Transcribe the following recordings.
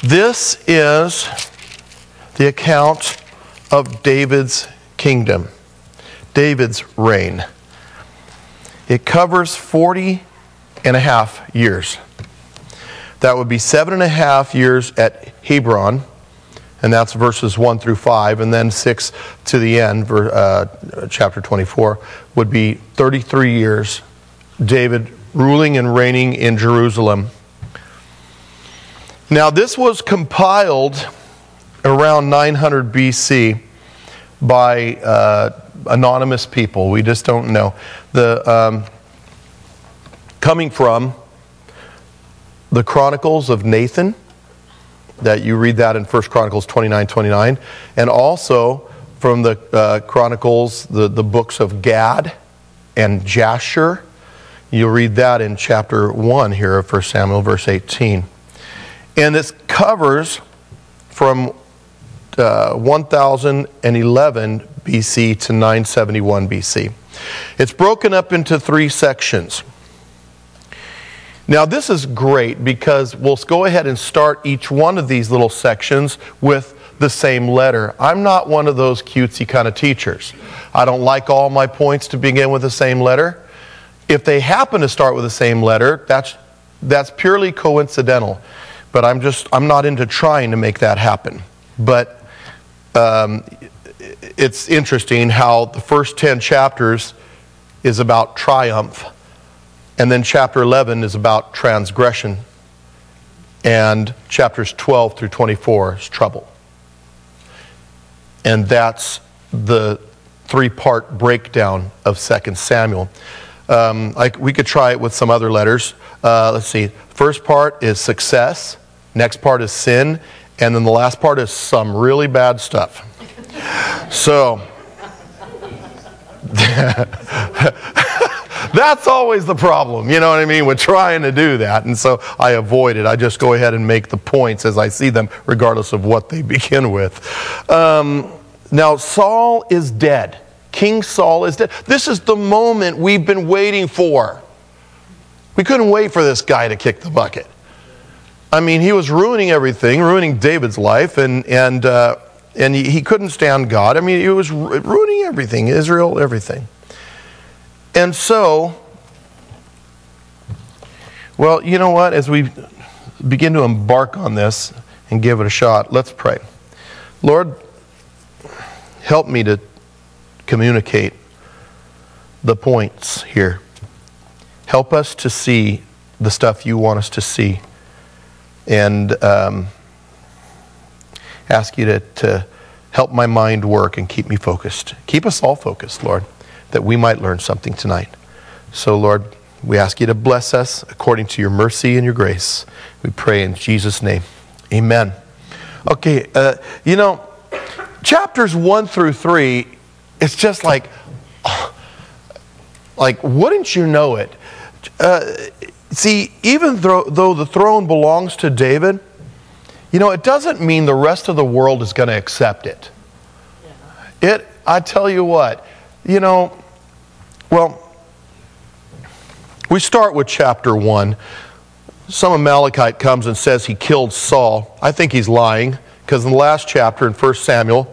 This is the account of David's kingdom, David's reign. It covers 40 and a half years. That would be 7.5 years at Hebron, and that's verses 1 through 5, and then 6 to the end, chapter 24, would be 33 years, David ruling and reigning in Jerusalem. Now, this was compiled around 900 BC by anonymous people. We just don't know. Coming from the Chronicles of Nathan, that you read that in 1 Chronicles 29:29, and also from the Chronicles, the books of Gad and Jasher. You'll read that in chapter 1 here of 1 Samuel, verse 18. And this covers from 1011 BC to 971 BC. It's broken up into 3 sections. Now this is great because we'll go ahead and start each one of these little sections with the same letter. I'm not one of those cutesy kind of teachers. I don't like all my points to begin with the same letter. If they happen to start with the same letter, that's purely coincidental. But I'm not into trying to make that happen. But it's interesting how the first 10 chapters is about triumph, and then chapter 11 is about transgression, and chapters 12 through 24 is trouble. And that's the 3-part breakdown of 2 Samuel. We could try it with some other letters. Let's see. First part is success. Next part is sin. And then the last part is some really bad stuff. So, that's always the problem, you know what I mean, with trying to do that. And so I avoid it. I just go ahead and make the points as I see them, regardless of what they begin with. Now, Saul is dead. King Saul is dead. This is the moment we've been waiting for. We couldn't wait for this guy to kick the bucket. I mean, he was ruining everything, ruining David's life, and he couldn't stand God. I mean, he was ruining everything, Israel, everything. And so, well, you know what? As we begin to embark on this and give it a shot, let's pray. Lord, help me to communicate the points here. Help us to see the stuff you want us to see. And ask you to help my mind work and keep me focused. Keep us all focused, Lord, that we might learn something tonight. So, Lord, we ask you to bless us according to your mercy and your grace. We pray in Jesus' name. Amen. Okay, chapters 1 through 3, it's just like wouldn't you know it? See, even though the throne belongs to David, it doesn't mean the rest of the world is going to accept it. I tell you what, well, we start with chapter 1. Some Amalekite comes and says he killed Saul. I think he's lying, because in the last chapter in 1 Samuel,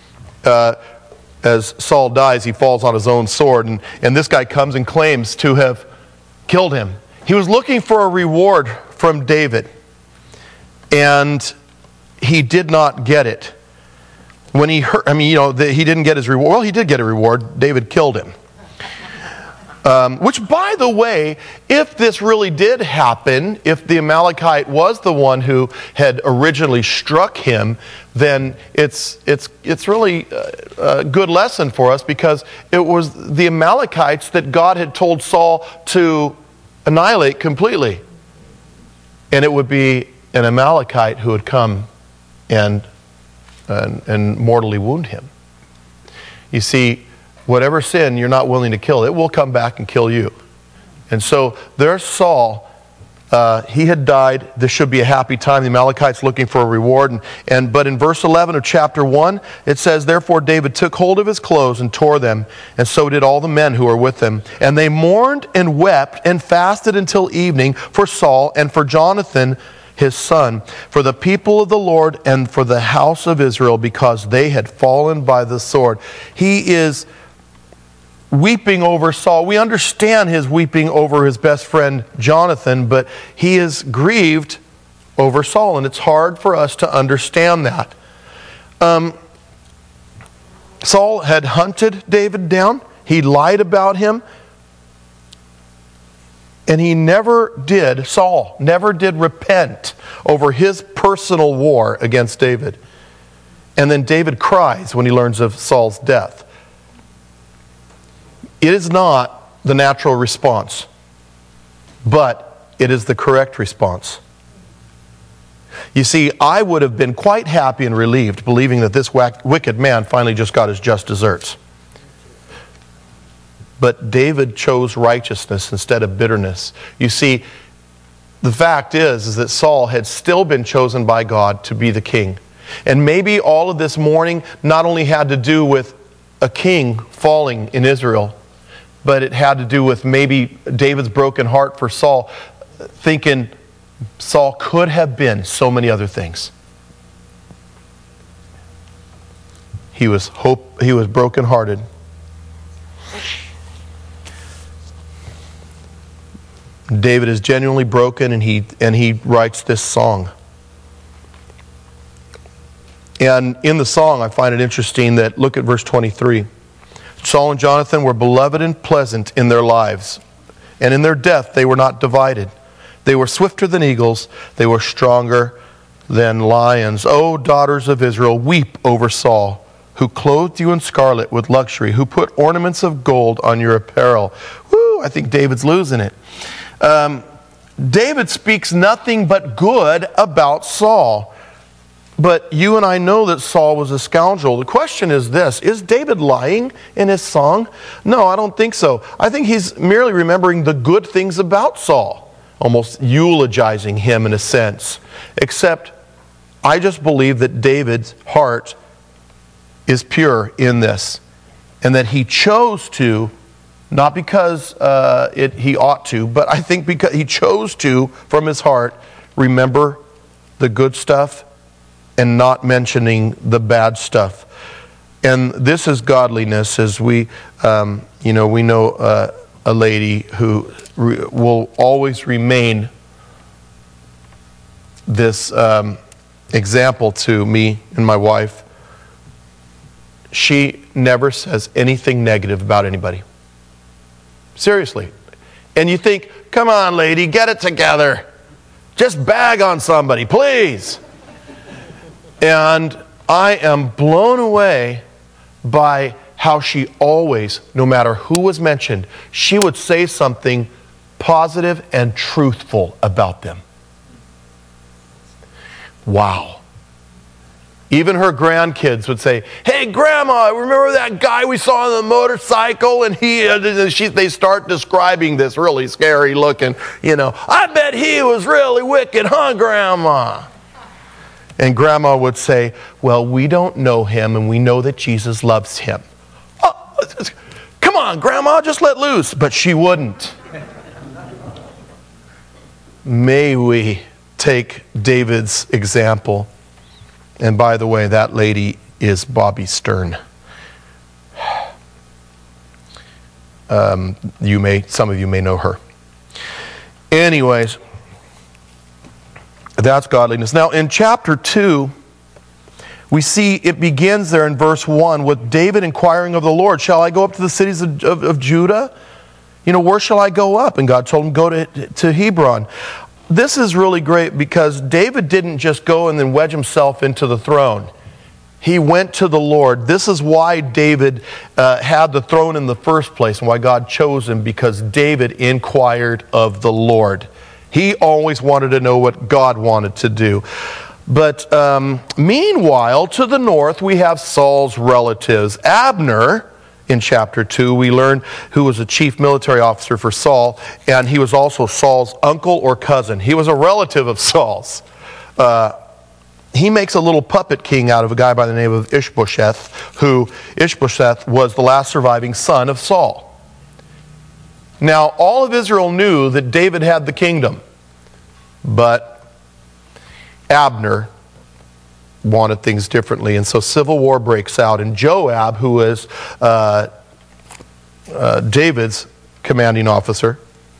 as Saul dies, he falls on his own sword, and this guy comes and claims to have killed him. He was looking for a reward from David, and he did not get it. When he heard, he didn't get his reward. Well, he did get a reward. David killed him. Which, by the way, if this really did happen, if the Amalekite was the one who had originally struck him, then it's really a good lesson for us, because it was the Amalekites that God had told Saul to annihilate completely. And it would be an Amalekite who would come and mortally wound him. You see, whatever sin you're not willing to kill, it will come back and kill you. And so there's Saul. He had died. This should be a happy time. The Amalekites looking for a reward. But in verse 11 of chapter 1, it says, "Therefore David took hold of his clothes and tore them, and so did all the men who were with him. And they mourned and wept and fasted until evening for Saul and for Jonathan his son, for the people of the Lord and for the house of Israel, because they had fallen by the sword. He is weeping over Saul. We understand his weeping over his best friend Jonathan, but he is grieved over Saul, and it's hard for us to understand that. Saul had hunted David down. He lied about him. And Saul never did repent over his personal war against David. And then David cries when he learns of Saul's death. It is not the natural response, but it is the correct response. You see, I would have been quite happy and relieved believing that this wicked man finally just got his just desserts. But David chose righteousness instead of bitterness. You see, the fact is that Saul had still been chosen by God to be the king. And maybe all of this mourning not only had to do with a king falling in Israel, but it had to do with maybe David's broken heart for Saul, thinking Saul could have been so many other things. He was brokenhearted. David is genuinely broken, and he writes this song. And in the song, I find it interesting that, look at verse 23. Saul and Jonathan were beloved and pleasant in their lives, and in their death they were not divided. They were swifter than eagles, they were stronger than lions. O daughters of Israel, weep over Saul, who clothed you in scarlet with luxury, who put ornaments of gold on your apparel. Woo, I think David's losing it. David speaks nothing but good about Saul. But you and I know that Saul was a scoundrel. The question is this: is David lying in his song? No, I don't think so. I think he's merely remembering the good things about Saul, almost eulogizing him in a sense. Except, I just believe that David's heart is pure in this, and that he chose to, not because he ought to, but I think because he chose to, from his heart, remember the good stuff and not mentioning the bad stuff. And this is godliness, as we know a lady who will always remain this example to me and my wife. She never says anything negative about anybody. Seriously. And you think, come on, lady, get it together. Just bag on somebody, please. And I am blown away by how she always, no matter who was mentioned, she would say something positive and truthful about them. Wow. Even her grandkids would say, hey, Grandma, remember that guy we saw on the motorcycle? And they start describing this really scary looking, I bet he was really wicked, huh, Grandma? And Grandma would say, well, we don't know him, and we know that Jesus loves him. Oh, come on, Grandma, just let loose. But she wouldn't. May we take David's example. And by the way, that lady is Bobby Stern. Some of you may know her. Anyways, that's godliness. Now, in chapter 2, we see it begins there in verse 1 with David inquiring of the Lord, shall I go up to the cities of Judah? Where shall I go up? And God told him, go to Hebron. This is really great because David didn't just go and then wedge himself into the throne. He went to the Lord. This is why David had the throne in the first place and why God chose him, because David inquired of the Lord. He always wanted to know what God wanted to do. But meanwhile, to the north, we have Saul's relatives. Abner, in chapter 2, we learn who was a chief military officer for Saul, and he was also Saul's uncle or cousin. He was a relative of Saul's. He makes a little puppet king out of a guy by the name of Ishbosheth, who Ishbosheth was the last surviving son of Saul. Now, all of Israel knew that David had the kingdom, but Abner wanted things differently. And so civil war breaks out. And Joab, who is David's commanding officer,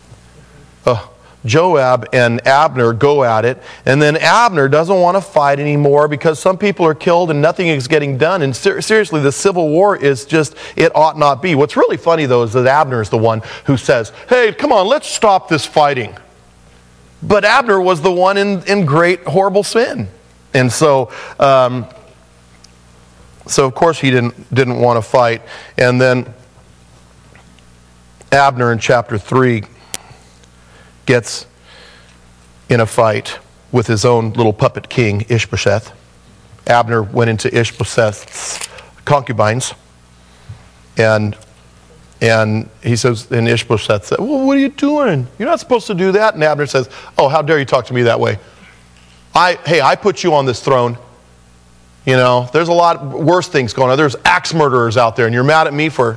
Joab and Abner go at it, and then Abner doesn't want to fight anymore because some people are killed and nothing is getting done. And seriously, the civil war is just, it ought not be. What's really funny, though, is that Abner is the one who says, hey, come on, let's stop this fighting. But Abner was the one in great, horrible sin. And so of course, he didn't want to fight. And then Abner in chapter 3 gets in a fight with his own little puppet king, Ishbosheth. Abner went into Ishbosheth's concubines, and he says, and Ishbosheth said, well, what are you doing? You're not supposed to do that. And Abner says, oh, how dare you talk to me that way? I put you on this throne. You know, there's a lot worse things going on. There's axe murderers out there, and you're mad at me for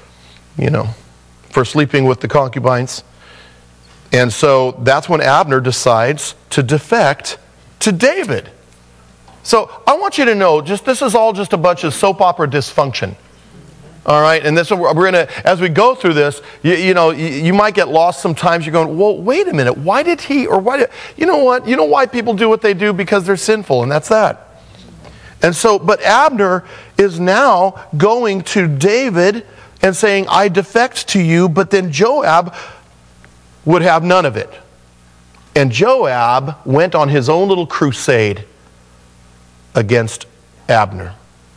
sleeping with the concubines. And so that's when Abner decides to defect to David. So I want you to know, this is all just a bunch of soap opera dysfunction. All right, and this we're gonna, as we go through this, you might get lost sometimes. You're going, well, wait a minute, why did he, or why did, you know what? You know why people do what they do? Because they're sinful, and that's that. And so, but Abner is now going to David and saying, I defect to you, but then Joab would have none of it. And Joab went on his own little crusade against Abner.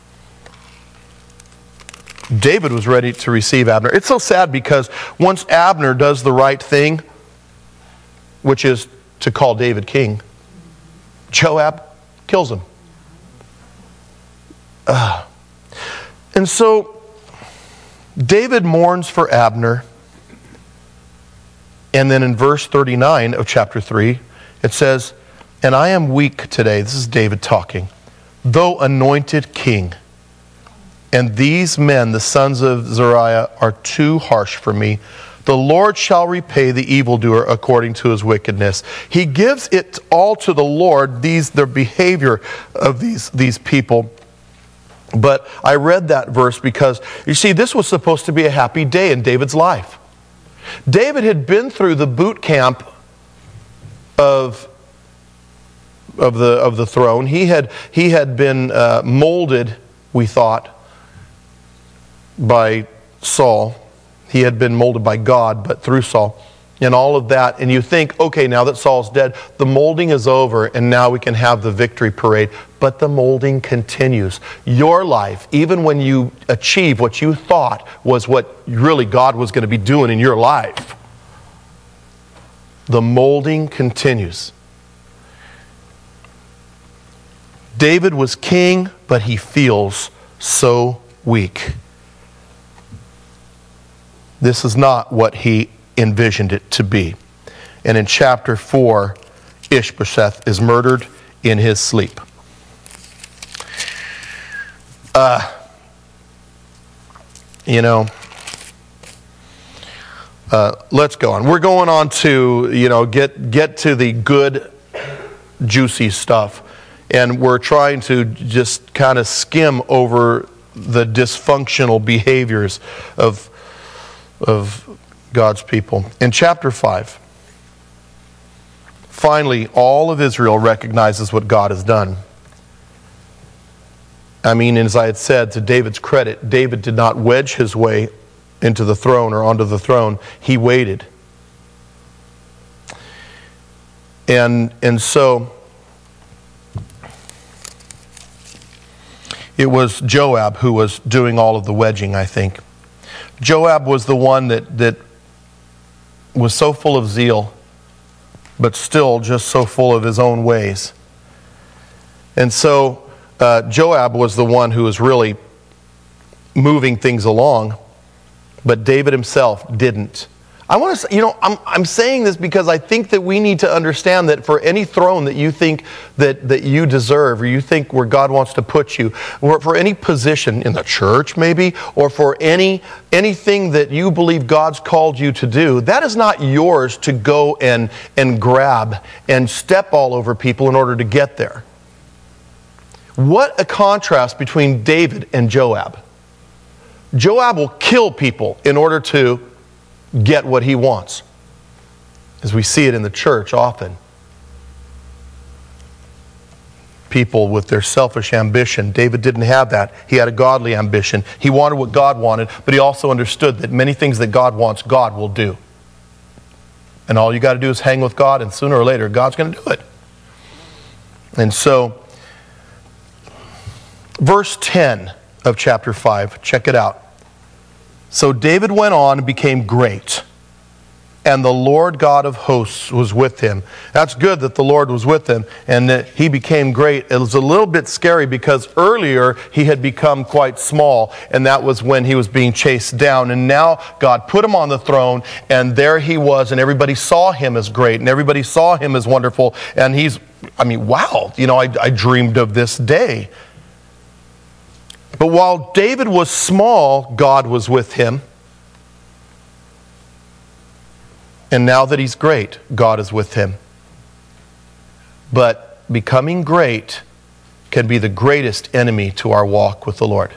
David was ready to receive Abner. It's so sad because once Abner does the right thing, which is to call David king, Joab kills him. And so David mourns for Abner. And then in verse 39 of chapter 3, it says, and I am weak today. This is David talking. Though anointed king. And these men, the sons of Zeruiah, are too harsh for me. The Lord shall repay the evildoer according to his wickedness. He gives it all to the Lord, the behavior of these people. But I read that verse because, you see, this was supposed to be a happy day in David's life. David had been through the boot camp of the throne. He had been molded, we thought, by Saul. He had been molded by God, but through Saul. And all of that. And you think, okay, now that Saul's dead, the molding is over and now we can have the victory parade. But the molding continues. Your life, even when you achieve what you thought was what really God was going to be doing in your life, the molding continues. David was king, but he feels so weak. This is not what he envisioned it to be. And in chapter 4, Ishbosheth is murdered in his sleep. Let's go on. We're going on to, get to the good, juicy stuff. And we're trying to just kind of skim over the dysfunctional behaviors of God's people. In chapter 5, finally, all of Israel recognizes what God has done. I mean, as I had said, to David's credit, David did not wedge his way into the throne or onto the throne. He waited. And so it was Joab who was doing all of the wedging, I think. Joab was the one that was so full of zeal, but still just so full of his own ways. And so Joab was the one who was really moving things along, but David himself didn't. I want to, I'm saying this because I think that we need to understand that for any throne that you think that you deserve, or you think where God wants to put you, or for any position in the church maybe, or for anything that you believe God's called you to do, that is not yours to go and grab and step all over people in order to get there. What a contrast between David and Joab. Joab will kill people in order to get what he wants, as we see it in the church often. People with their selfish ambition. David didn't have that. He had a godly ambition. He wanted what God wanted, but he also understood that many things that God wants, God will do. And all you got to do is hang with God, and sooner or later, God's going to do it. And so, verse 10 of chapter 5, check it out. So David went on and became great, and the Lord God of hosts was with him. That's good that the Lord was with him and that he became great. It was a little bit scary because earlier he had become quite small, and that was when he was being chased down. And now God put him on the throne, and there he was, and everybody saw him as great, and everybody saw him as wonderful. And wow, I dreamed of this day. But while David was small, God was with him. And now that he's great, God is with him. But becoming great can be the greatest enemy to our walk with the Lord.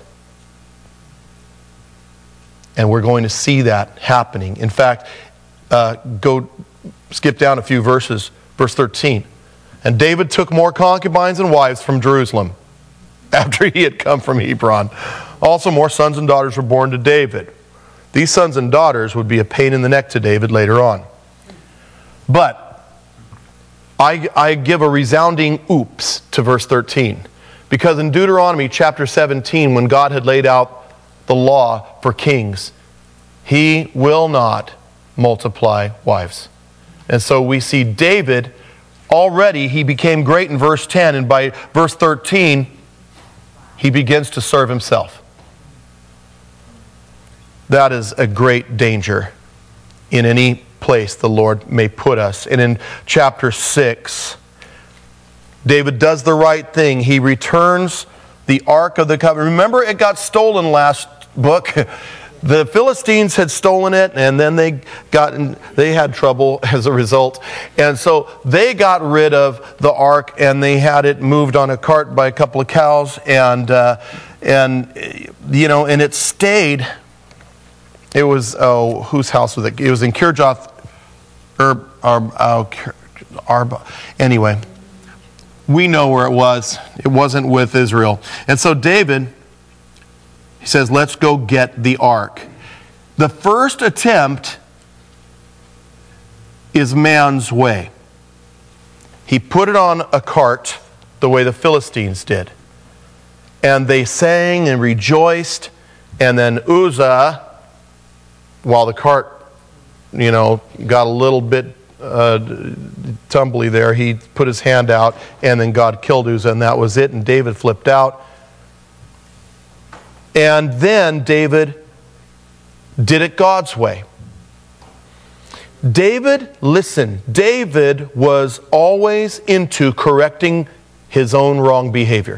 And we're going to see that happening. In fact, go skip down a few verses. Verse 13. And David took more concubines and wives from Jerusalem, after he had come from Hebron. Also more sons and daughters were born to David. These sons and daughters would be a pain in the neck to David later on. But I give a resounding oops to verse 13. Because in Deuteronomy chapter 17, when God had laid out the law for kings, he will not multiply wives. And so we see David, already he became great in verse 10, and by verse 13, he begins to serve himself. That is a great danger in any place the Lord may put us. And in chapter 6, David does the right thing. He returns the Ark of the Covenant. Remember, it got stolen last book. The Philistines had stolen it, and then they had trouble as a result. And so they got rid of the ark, and they had it moved on a cart by a couple of cows, and it stayed. It was, whose house was it? It was in Kirjath Arba. Anyway, we know where it was. It wasn't with Israel. And so David, he says, let's go get the ark. The first attempt is man's way. He put it on a cart the way the Philistines did. And they sang and rejoiced. And then Uzzah, while the cart, got a little bit tumbly there, he put his hand out, and then God killed Uzzah, and that was it. And David flipped out. And then David did it God's way. David was always into correcting his own wrong behavior.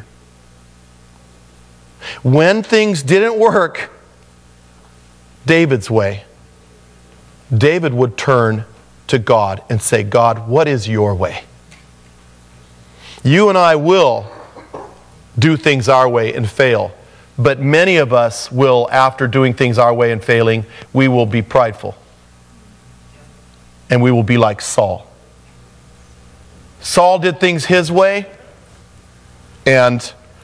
When things didn't work David's way, David would turn to God and say, God, what is your way? You and I will do things our way and fail. But many of us will, after doing things our way and failing, we will be prideful. And we will be like Saul. Saul did things his way, and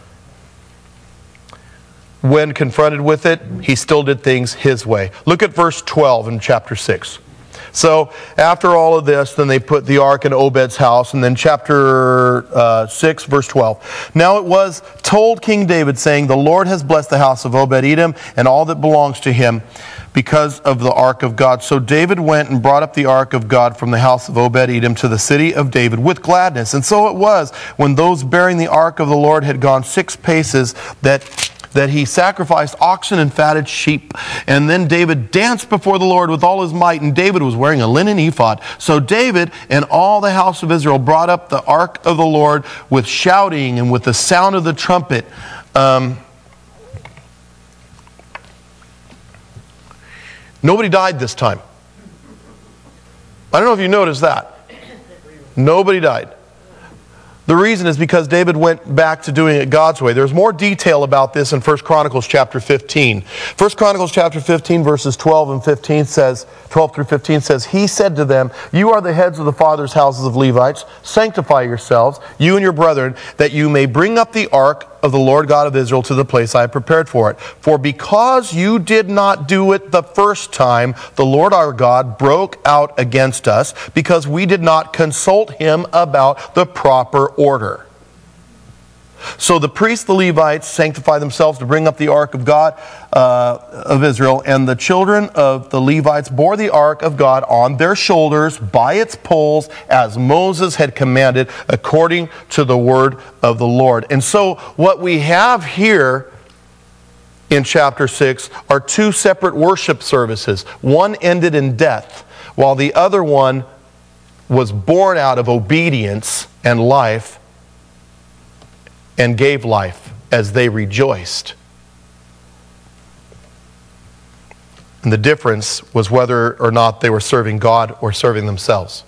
when confronted with it, he still did things his way. Look at verse 12 in chapter 6. So after all of this, then they put the ark in Obed's house. And then chapter 6, verse 12. Now it was told King David, saying, the Lord has blessed the house of Obed-Edom and all that belongs to him because of the ark of God. So David went and brought up the ark of God from the house of Obed-Edom to the city of David with gladness. And so it was, when those bearing the ark of the Lord had gone 6 paces, that that he sacrificed oxen and fatted sheep. And then David danced before the Lord with all his might, and David was wearing a linen ephod. So David and all the house of Israel brought up the ark of the Lord with shouting and with the sound of the trumpet. Nobody died this time. I don't know if you noticed that. Nobody died. The reason is because David went back to doing it God's way. There's more detail about this in 1 Chronicles chapter 15. 1 Chronicles chapter 15 verses 12 through 15 says, he said to them, you are the heads of the fathers' houses of Levites. Sanctify yourselves, you and your brethren, that you may bring up the ark of the Lord God of Israel to the place I have prepared for it. For because you did not do it the first time, the Lord our God broke out against us, because we did not consult him about the proper order. So the priests, the Levites, sanctify themselves to bring up the ark of God of Israel, and the children of the Levites bore the ark of God on their shoulders by its poles, as Moses had commanded, according to the word of the Lord. And so what we have here in chapter 6 are two separate worship services. One ended in death, while the other one was born out of obedience and life, and gave life as they rejoiced. And the difference was whether or not they were serving God or serving themselves.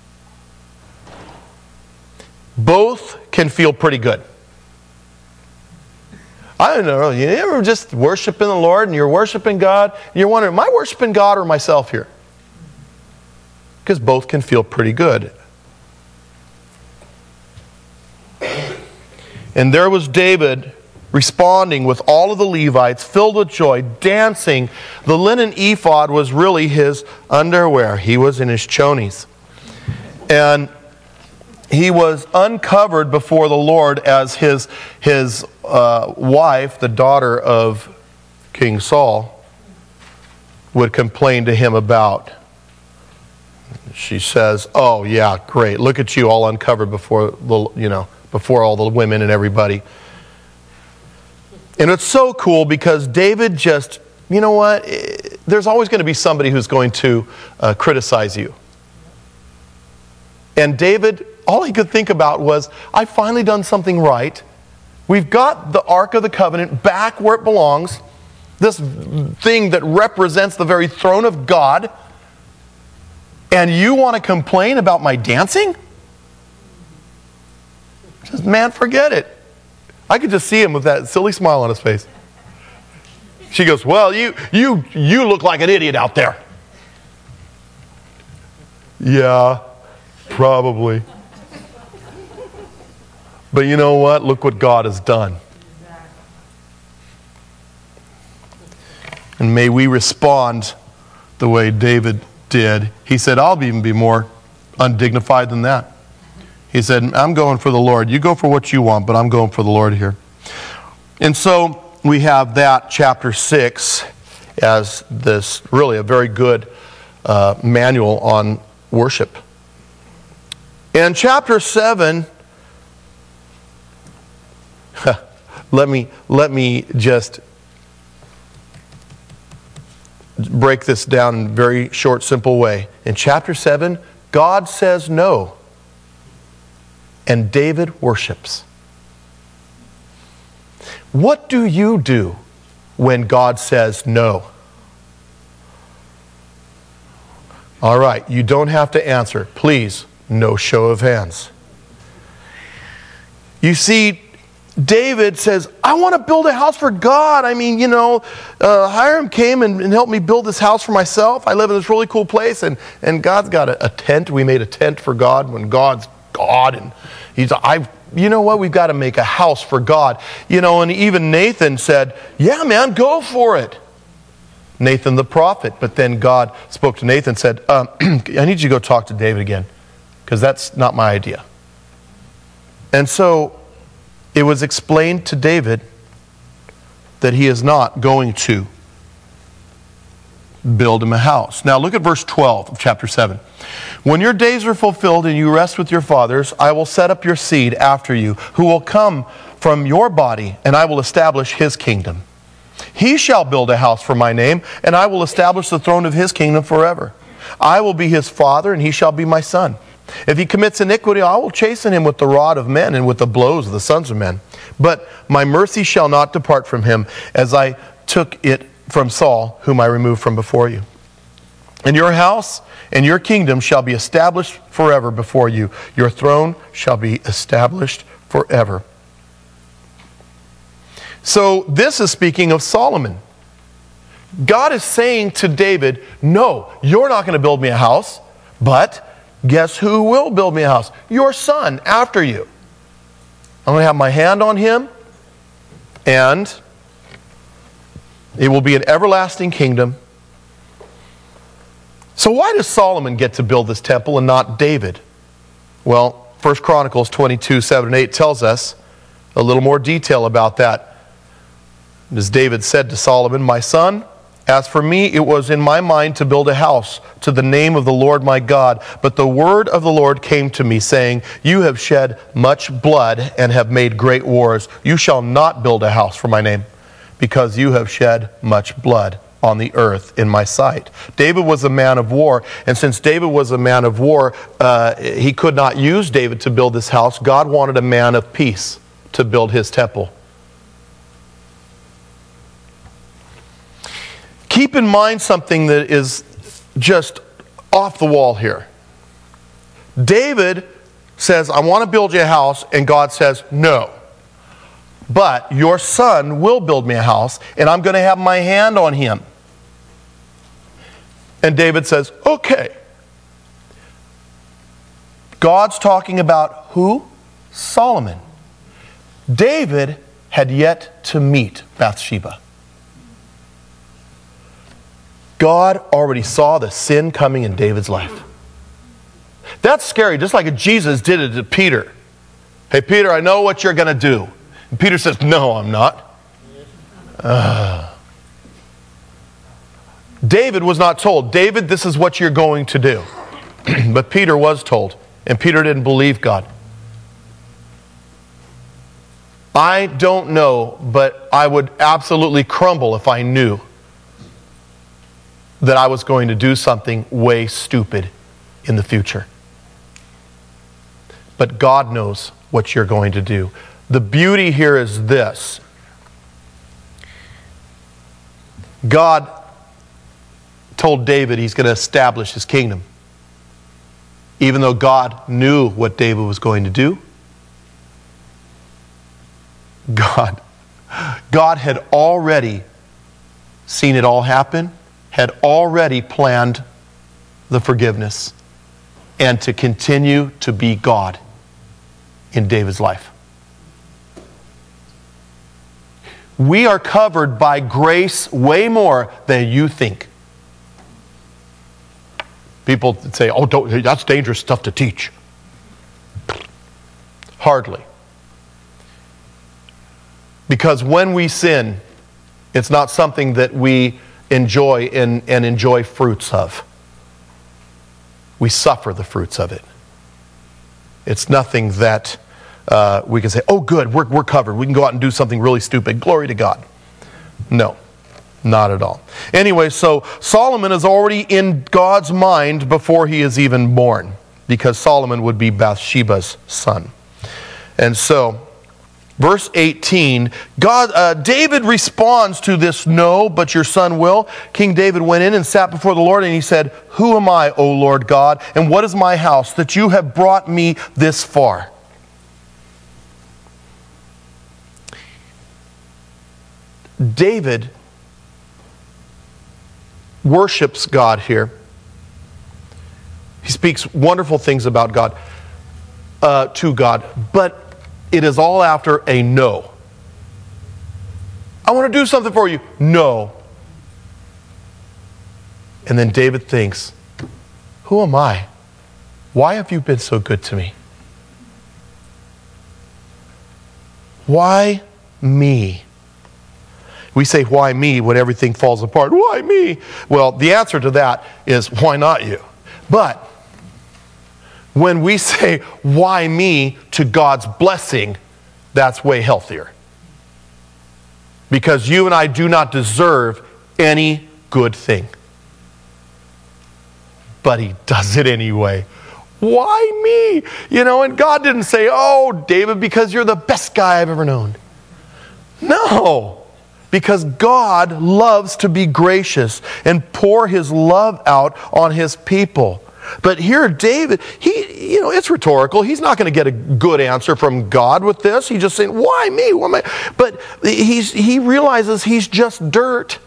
Both can feel pretty good. I don't know, you ever just worshiping the Lord and you're worshiping God and you're wondering, am I worshiping God or myself here? Because both can feel pretty good. And there was David responding with all of the Levites, filled with joy, dancing. The linen ephod was really his underwear. He was in his chonies. And he was uncovered before the Lord as his wife, the daughter of King Saul, would complain to him about. She says, oh yeah, great. Look at you all uncovered before before all the women and everybody. And it's so cool because David just, you know what? There's always going to be somebody who's going to criticize you. And David, all he could think about was, I've finally done something right. We've got the Ark of the Covenant back where it belongs. This thing that represents the very throne of God. And you want to complain about my dancing? He says, man, forget it. I could just see him with that silly smile on his face. She goes, well, you look like an idiot out there. Yeah, probably. But you know what? Look what God has done. And may we respond the way David did. He said, I'll even be more undignified than that. He said, I'm going for the Lord. You go for what you want, but I'm going for the Lord here. And so we have that chapter 6 as this really a very good manual on worship. And chapter 7, let me just break this down in a very short, simple way. In chapter 7, God says no. And David worships. What do you do when God says no? All right, you don't have to answer. Please, no show of hands. You see, David says, I want to build a house for God. I mean, Hiram came and helped me build this house for myself. I live in this really cool place, and God's got a tent. We made a tent for God when God's God, and you know what? We've got to make a house for God. And even Nathan said, yeah, man, go for it. Nathan the prophet. But then God spoke to Nathan and said, I need you to go talk to David again, because that's not my idea. And so it was explained to David that he is not going to build him a house. Now look at verse 12 of chapter 7. When your days are fulfilled and you rest with your fathers, I will set up your seed after you, who will come from your body, and I will establish his kingdom. He shall build a house for my name, and I will establish the throne of his kingdom forever. I will be his father, and he shall be my son. If he commits iniquity, I will chasten him with the rod of men and with the blows of the sons of men. But my mercy shall not depart from him, as I took it from Saul, whom I removed from before you. And your house and your kingdom shall be established forever before you. Your throne shall be established forever. So this is speaking of Solomon. God is saying to David, no, you're not going to build me a house, but guess who will build me a house? Your son after you. I'm going to have my hand on him, and it will be an everlasting kingdom. So why does Solomon get to build this temple and not David? Well, 1 Chronicles 22, 7 and 8 tells us a little more detail about that. As David said to Solomon, my son, as for me, it was in my mind to build a house to the name of the Lord my God. But the word of the Lord came to me, saying, you have shed much blood and have made great wars. You shall not build a house for my name, because you have shed much blood on the earth in my sight. David was a man of war, and since David was a man of war, he could not use David to build this house. God wanted a man of peace to build his temple. Keep in mind something that is just off the wall here. David says, I want to build you a house, and God says, no. But your son will build me a house, and I'm going to have my hand on him. And David says, okay. God's talking about who? Solomon. David had yet to meet Bathsheba. God already saw the sin coming in David's life. That's scary, just like Jesus did it to Peter. Hey, Peter, I know what you're going to do. And Peter says, no, I'm not. David was not told, David, this is what you're going to do. But Peter was told, and Peter didn't believe God. I don't know, but I would absolutely crumble if I knew that I was going to do something way stupid in the future. But God knows what you're going to do. The beauty here is this. God told David he's going to establish his kingdom. Even though God knew what David was going to do, God had already seen it all happen, had already planned the forgiveness, and to continue to be God in David's life. We are covered by grace way more than you think. People say, oh, that's dangerous stuff to teach. Hardly. Because when we sin, it's not something that we enjoy and enjoy fruits of. We suffer the fruits of it. It's nothing that we can say, oh good, we're covered. We can go out and do something really stupid. Glory to God. No, not at all. Anyway, so Solomon is already in God's mind before he is even born, because Solomon would be Bathsheba's son. And so, verse 18, David responds to this, no, but your son will. King David went in and sat before the Lord, and he said, who am I, O Lord God, and what is my house, that you have brought me this far? David worships God here. He speaks wonderful things about God, to God, but it is all after a no. I want to do something for you. No. And then David thinks, who am I? Why have you been so good to me? Why me? We say, why me, when everything falls apart? Why me? Well, the answer to that is, why not you? But when we say, why me, to God's blessing, that's way healthier. Because you and I do not deserve any good thing. But He does it anyway. Why me? You know, and God didn't say, oh, David, because you're the best guy I've ever known. No. Because God loves to be gracious and pour His love out on His people. But here, David, it's rhetorical. He's not going to get a good answer from God with this. He's just saying, why me? Why am I? But he realizes he's just dirt.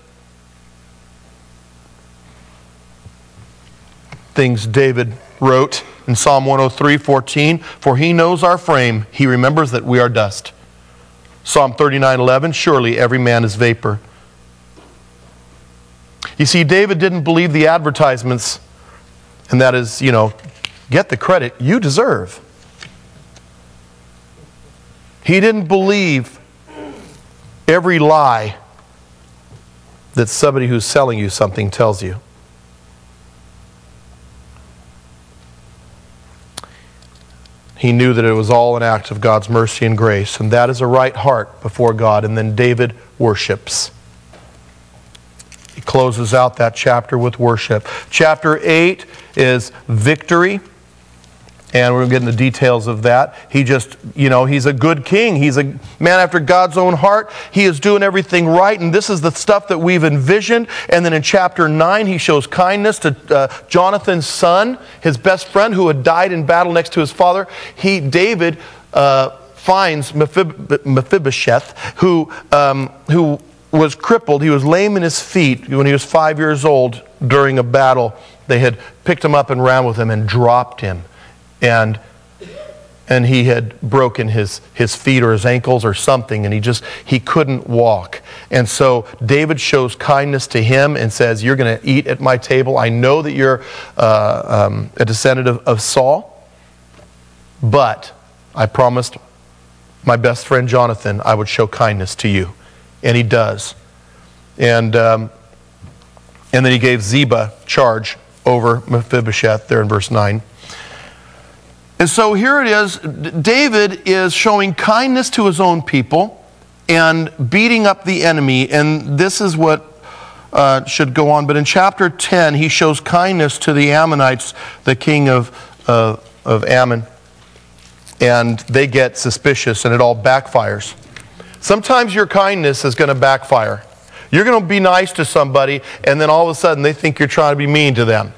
Things David wrote in Psalm 103:14, for He knows our frame. He remembers that we are dust. Psalm 39:11, surely every man is vapor. You see, David didn't believe the advertisements, and that is, get the credit you deserve. He didn't believe every lie that somebody who's selling you something tells you. He knew that it was all an act of God's mercy and grace, and that is a right heart before God. And then David worships. He closes out that chapter with worship. Chapter 8 is victory, and we're going to get into the details of that. He just, he's a good king. He's a man after God's own heart. He is doing everything right, and this is the stuff that we've envisioned. And then in chapter 9, he shows kindness to Jonathan's son, his best friend who had died in battle next to his father. David finds Mephibosheth, who was crippled. He was lame in his feet when he was 5 years old during a battle. They had picked him up and ran with him and dropped him. And he had broken his feet or his ankles or something, and he couldn't walk. And so David shows kindness to him and says, you're going to eat at my table. I know that you're a descendant of Saul, but I promised my best friend Jonathan I would show kindness to you. And he does. And then he gave Ziba charge over Mephibosheth there in verse 9. And so here it is, David is showing kindness to his own people and beating up the enemy, and this is what should go on. But in chapter 10, he shows kindness to the Ammonites, the king of Ammon, and they get suspicious, and it all backfires. Sometimes your kindness is going to backfire. You're going to be nice to somebody, and then all of a sudden they think you're trying to be mean to them.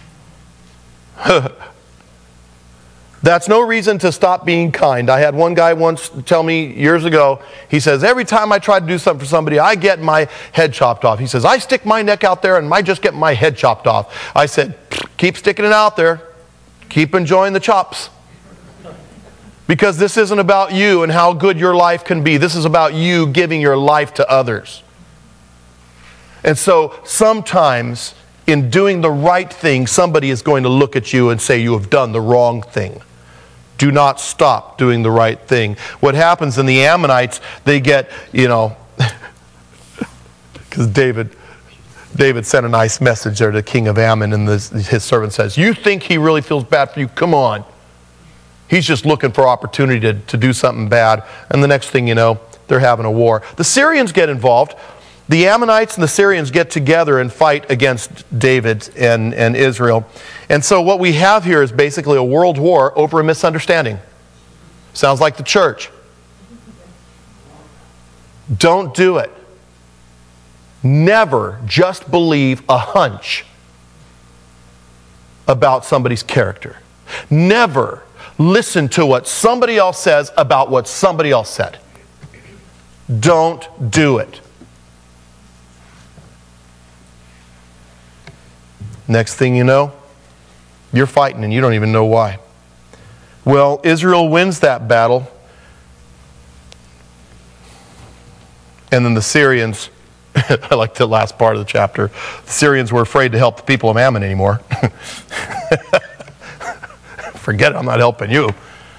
That's no reason to stop being kind. I had one guy once tell me years ago, he says, every time I try to do something for somebody, I get my head chopped off. He says, I stick my neck out there and I just get my head chopped off. I said, keep sticking it out there. Keep enjoying the chops. Because this isn't about you and how good your life can be. This is about you giving your life to others. And so sometimes in doing the right thing, somebody is going to look at you and say you have done the wrong thing. Do not stop doing the right thing. What happens in the Ammonites, they get, because David sent a nice message there to the king of Ammon, and his servant says, you think he really feels bad for you? Come on. He's just looking for opportunity to do something bad. And the next thing you know, they're having a war. The Syrians get involved. The Ammonites and the Syrians get together and fight against David and Israel. And so what we have here is basically a world war over a misunderstanding. Sounds like the church. Don't do it. Never just believe a hunch about somebody's character. Never listen to what somebody else says about what somebody else said. Don't do it. Next thing you know, you're fighting and you don't even know why. Well, Israel wins that battle. And then the Syrians, I like the last part of the chapter, the Syrians were afraid to help the people of Ammon anymore. Forget it, I'm not helping you.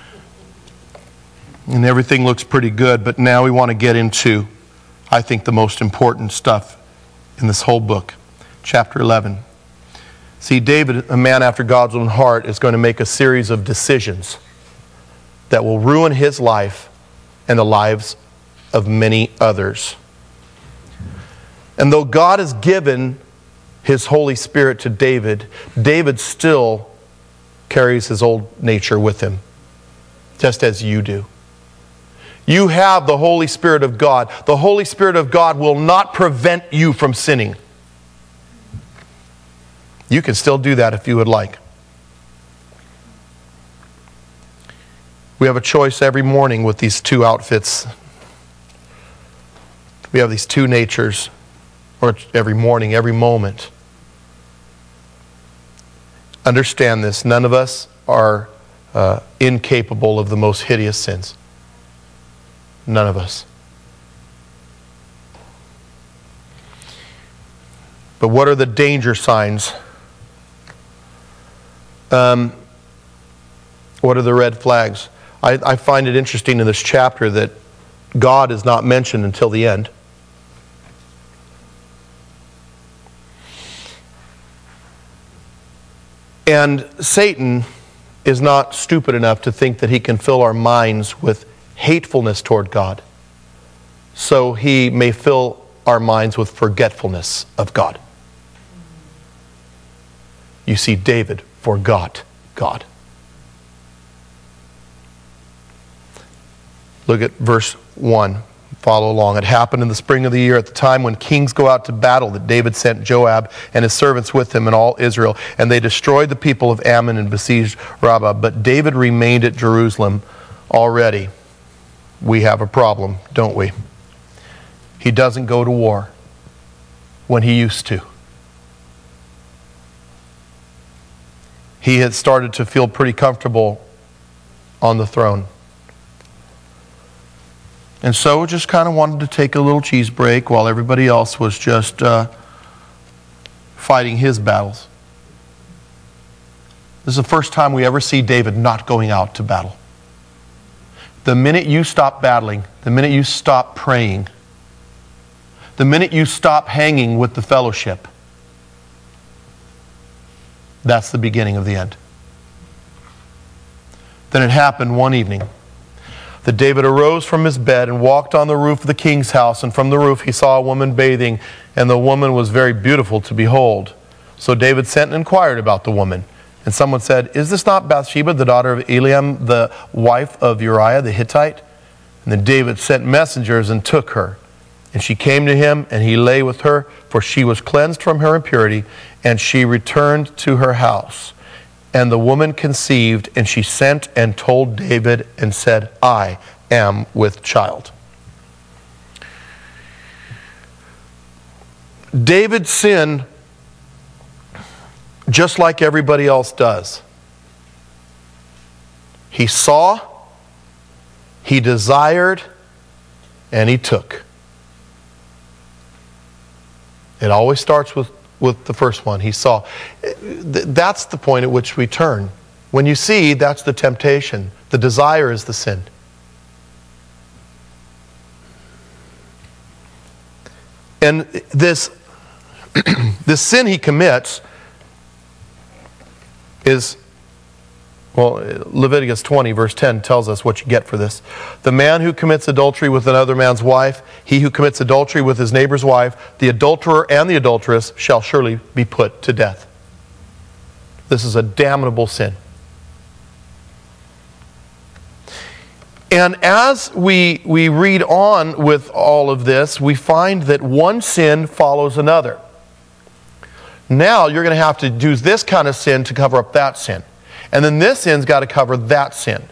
And everything looks pretty good, but now we want to get into, I think, the most important stuff in this whole book. Chapter 11. See, David, a man after God's own heart, is going to make a series of decisions that will ruin his life and the lives of many others. And though God has given His Holy Spirit to David, David still carries his old nature with him, just as you do. You have the Holy Spirit of God. The Holy Spirit of God will not prevent you from sinning. You can still do that if you would like. We have a choice every morning with these two outfits. We have these two natures, or every morning, every moment. Understand this, none of us are incapable of the most hideous sins. None of us. But what are the danger signs? What are the red flags? I find it interesting in this chapter that God is not mentioned until the end. And Satan is not stupid enough to think that he can fill our minds with hatefulness toward God. So he may fill our minds with forgetfulness of God. You see, David forgot God. Look at verse 1. Follow along. It happened in the spring of the year, at the time when kings go out to battle, that David sent Joab and his servants with him and all Israel, and they destroyed the people of Ammon and besieged Rabbah. But David remained at Jerusalem. Already, we have a problem, don't we? He doesn't go to war when he used to. He had started to feel pretty comfortable on the throne. And so just kind of wanted to take a little cheese break while everybody else was just fighting his battles. This is the first time we ever see David not going out to battle. The minute you stop battling, the minute you stop praying, the minute you stop hanging with the fellowship, that's the beginning of the end. Then it happened one evening that David arose from his bed and walked on the roof of the king's house, and from the roof he saw a woman bathing, and the woman was very beautiful to behold. So David sent and inquired about the woman. And someone said, "Is this not Bathsheba, the daughter of Eliam, the wife of Uriah the Hittite?" And then David sent messengers and took her. And she came to him, and he lay with her, for she was cleansed from her impurity, and she returned to her house. And the woman conceived, and she sent and told David and said, "I am with child." David sinned just like everybody else does. He saw, he desired, and he took. It always starts with the first one. He saw. That's the point at which we turn. When you see, that's the temptation. The desire is the sin. And this sin he commits is, well, Leviticus 20 verse 10 tells us what you get for this. The man who commits adultery with another man's wife, he who commits adultery with his neighbor's wife, the adulterer and the adulteress shall surely be put to death. This is a damnable sin. And as we read on with all of this, we find that one sin follows another. Now you're going to have to do this kind of sin to cover up that sin. And then this sin's got to cover that sin.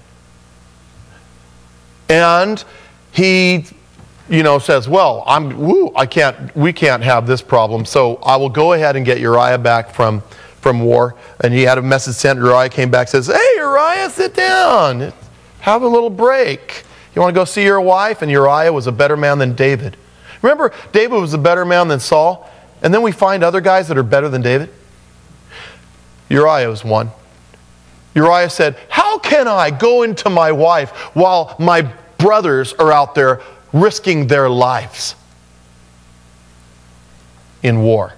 And he, says, well, we can't have this problem, so I will go ahead and get Uriah back from war. And he had a message sent. Uriah came back and says, "Hey, Uriah, sit down. Have a little break. You want to go see your wife?" And Uriah was a better man than David. Remember, David was a better man than Saul? And then we find other guys that are better than David. Uriah was one. Uriah said, "How can I go into my wife while my brothers are out there risking their lives in war?"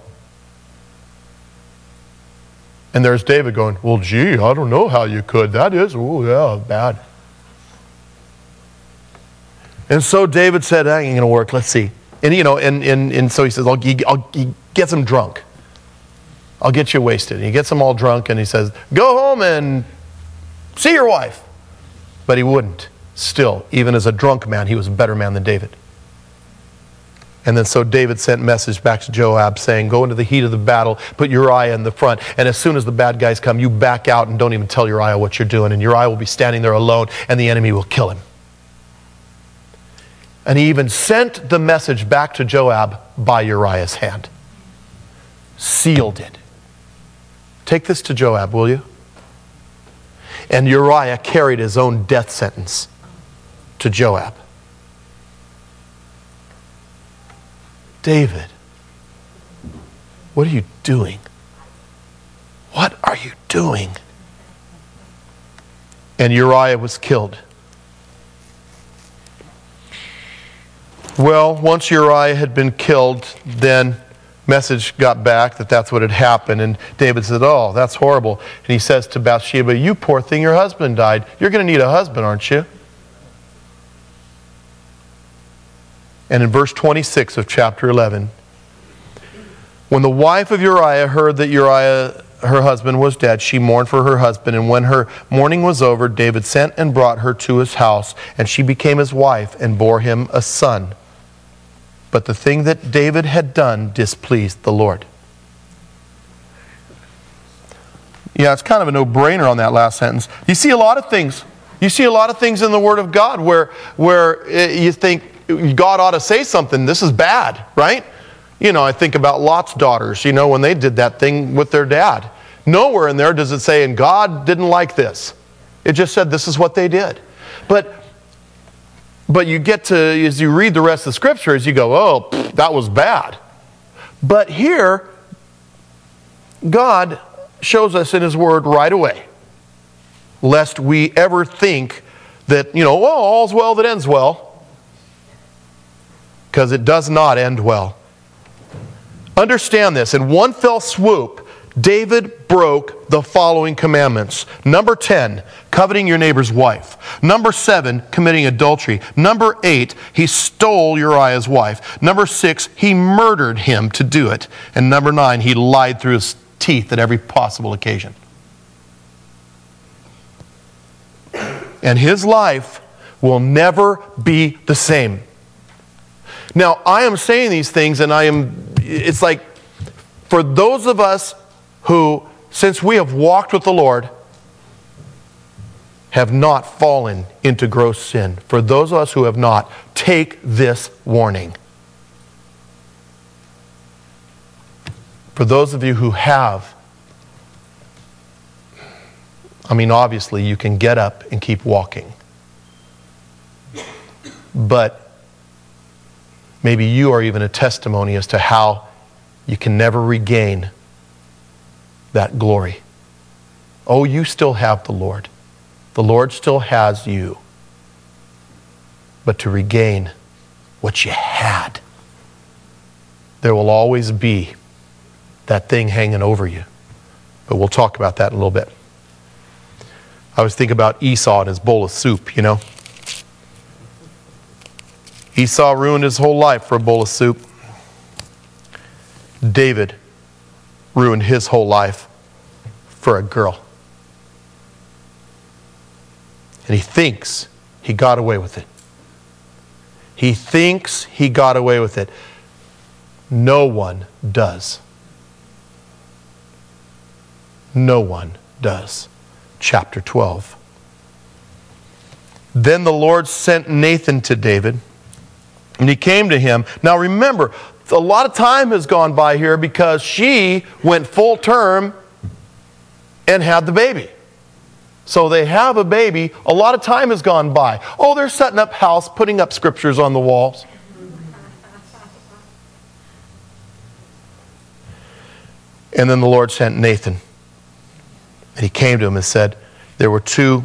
And there's David going, "Well, gee, I don't know how you could. That is, bad." And so David said, that ain't going to work. Let's see. And, and so he says, he gets him drunk. I'll get you wasted. And he gets them all drunk and he says, go home and see your wife. But he wouldn't. Still, even as a drunk man, he was a better man than David. And then so David sent a message back to Joab saying, go into the heat of the battle, put Uriah in the front, and as soon as the bad guys come, you back out and don't even tell Uriah what you're doing. And Uriah will be standing there alone and the enemy will kill him. And he even sent the message back to Joab by Uriah's hand. Sealed it. Take this to Joab, will you? And Uriah carried his own death sentence to Joab. David, what are you doing? What are you doing? And Uriah was killed. Well, once Uriah had been killed, then message got back that that's what had happened. And David said, oh, that's horrible. And he says to Bathsheba, you poor thing, your husband died. You're going to need a husband, aren't you? And in verse 26 of chapter 11, when the wife of Uriah heard that Uriah, her husband, was dead, she mourned for her husband. And when her mourning was over, David sent and brought her to his house, and she became his wife and bore him a son. But the thing that David had done displeased the Lord. Yeah, it's kind of a no-brainer on that last sentence. You see a lot of things. You see a lot of things in the Word of God where you think God ought to say something. This is bad, right? I think about Lot's daughters, when they did that thing with their dad. Nowhere in there does it say, and God didn't like this. It just said this is what they did. But you get to, as you read the rest of the scriptures, you go, oh, that was bad. But here, God shows us in His Word right away, lest we ever think that, all's well that ends well. Because it does not end well. Understand this. In one fell swoop, David broke the following commandments. Number 10, coveting your neighbor's wife. Number 7, committing adultery. Number 8, he stole Uriah's wife. Number 6, he murdered him to do it. And number 9, he lied through his teeth at every possible occasion. And his life will never be the same. Now, I am saying these things, and it's like, for those of us who, since we have walked with the Lord, have not fallen into gross sin. For those of us who have not, take this warning. For those of you who have, obviously you can get up and keep walking. But maybe you are even a testimony as to how you can never regain that glory. Oh, you still have the Lord. The Lord still has you. But to regain what you had, there will always be that thing hanging over you. But we'll talk about that in a little bit. I was thinking about Esau and his bowl of soup, Esau ruined his whole life for a bowl of soup. David ruined his whole life for a girl. And he thinks he got away with it. He thinks he got away with it. No one does. No one does. Chapter 12. Then the Lord sent Nathan to David, and he came to him. Now remember, a lot of time has gone by here because she went full term and had the baby. So they have a baby. A lot of time has gone by. Oh, they're setting up house, putting up scriptures on the walls. And then the Lord sent Nathan. And he came to him and said, there were two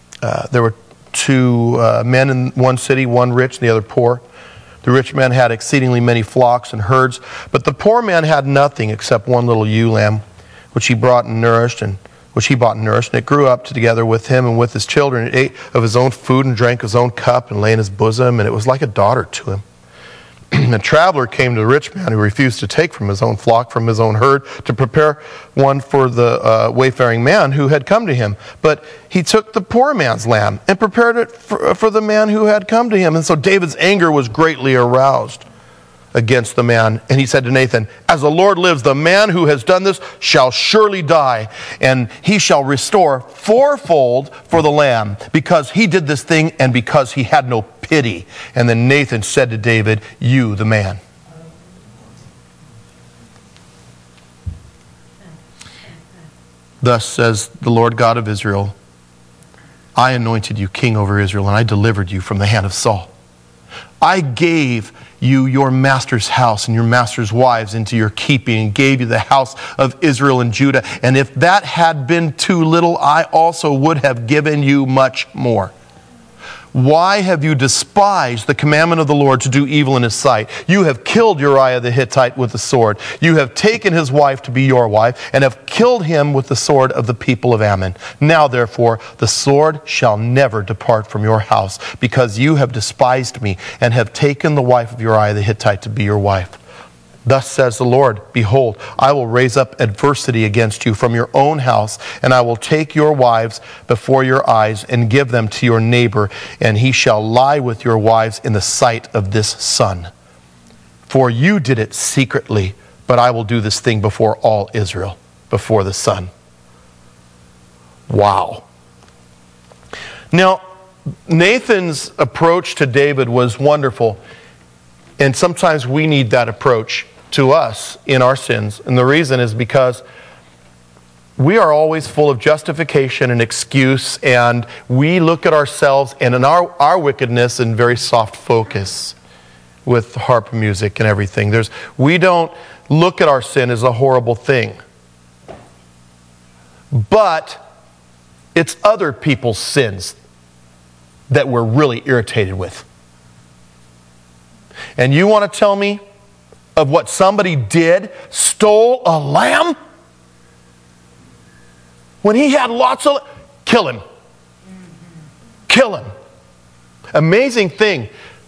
men in one city, one rich and the other poor. The rich man had exceedingly many flocks and herds, but the poor man had nothing except one little ewe lamb, which he brought and nourished, and which he bought and nourished, and it grew up together with him and with his children. It ate of his own food and drank his own cup and lay in his bosom, and it was like a daughter to him. A traveler came to the rich man who refused to take from his own flock, from his own herd, to prepare one for the wayfaring man who had come to him. But he took the poor man's lamb and prepared it for the man who had come to him. And so David's anger was greatly aroused against the man. And he said to Nathan, "As the Lord lives, the man who has done this shall surely die, and he shall restore fourfold for the lamb, because he did this thing and because he had no pity." And then Nathan said to David, "You, the man." Thus says the Lord God of Israel, I anointed you king over Israel, and I delivered you from the hand of Saul. I gave you your master's house and your master's wives into your keeping, and gave you the house of Israel and Judah. And if that had been too little, I also would have given you much more. Why have you despised the commandment of the Lord to do evil in his sight? You have killed Uriah the Hittite with the sword. You have taken his wife to be your wife, and have killed him with the sword of the people of Ammon. Now, therefore, the sword shall never depart from your house, because you have despised me, and have taken the wife of Uriah the Hittite to be your wife. Thus says the Lord, behold, I will raise up adversity against you from your own house, and I will take your wives before your eyes and give them to your neighbor, and he shall lie with your wives in the sight of this sun. For you did it secretly, but I will do this thing before all Israel, before the sun. Wow. Now, Nathan's approach to David was wonderful. And sometimes we need that approach to us in our sins. And the reason is because we are always full of justification and excuse, and we look at ourselves and in our wickedness in very soft focus with harp music and everything. We don't look at our sin as a horrible thing. But it's other people's sins that we're really irritated with. And you want to tell me of what somebody did? Stole a lamb? When he had lots of... Kill him. Kill him. Amazing thing.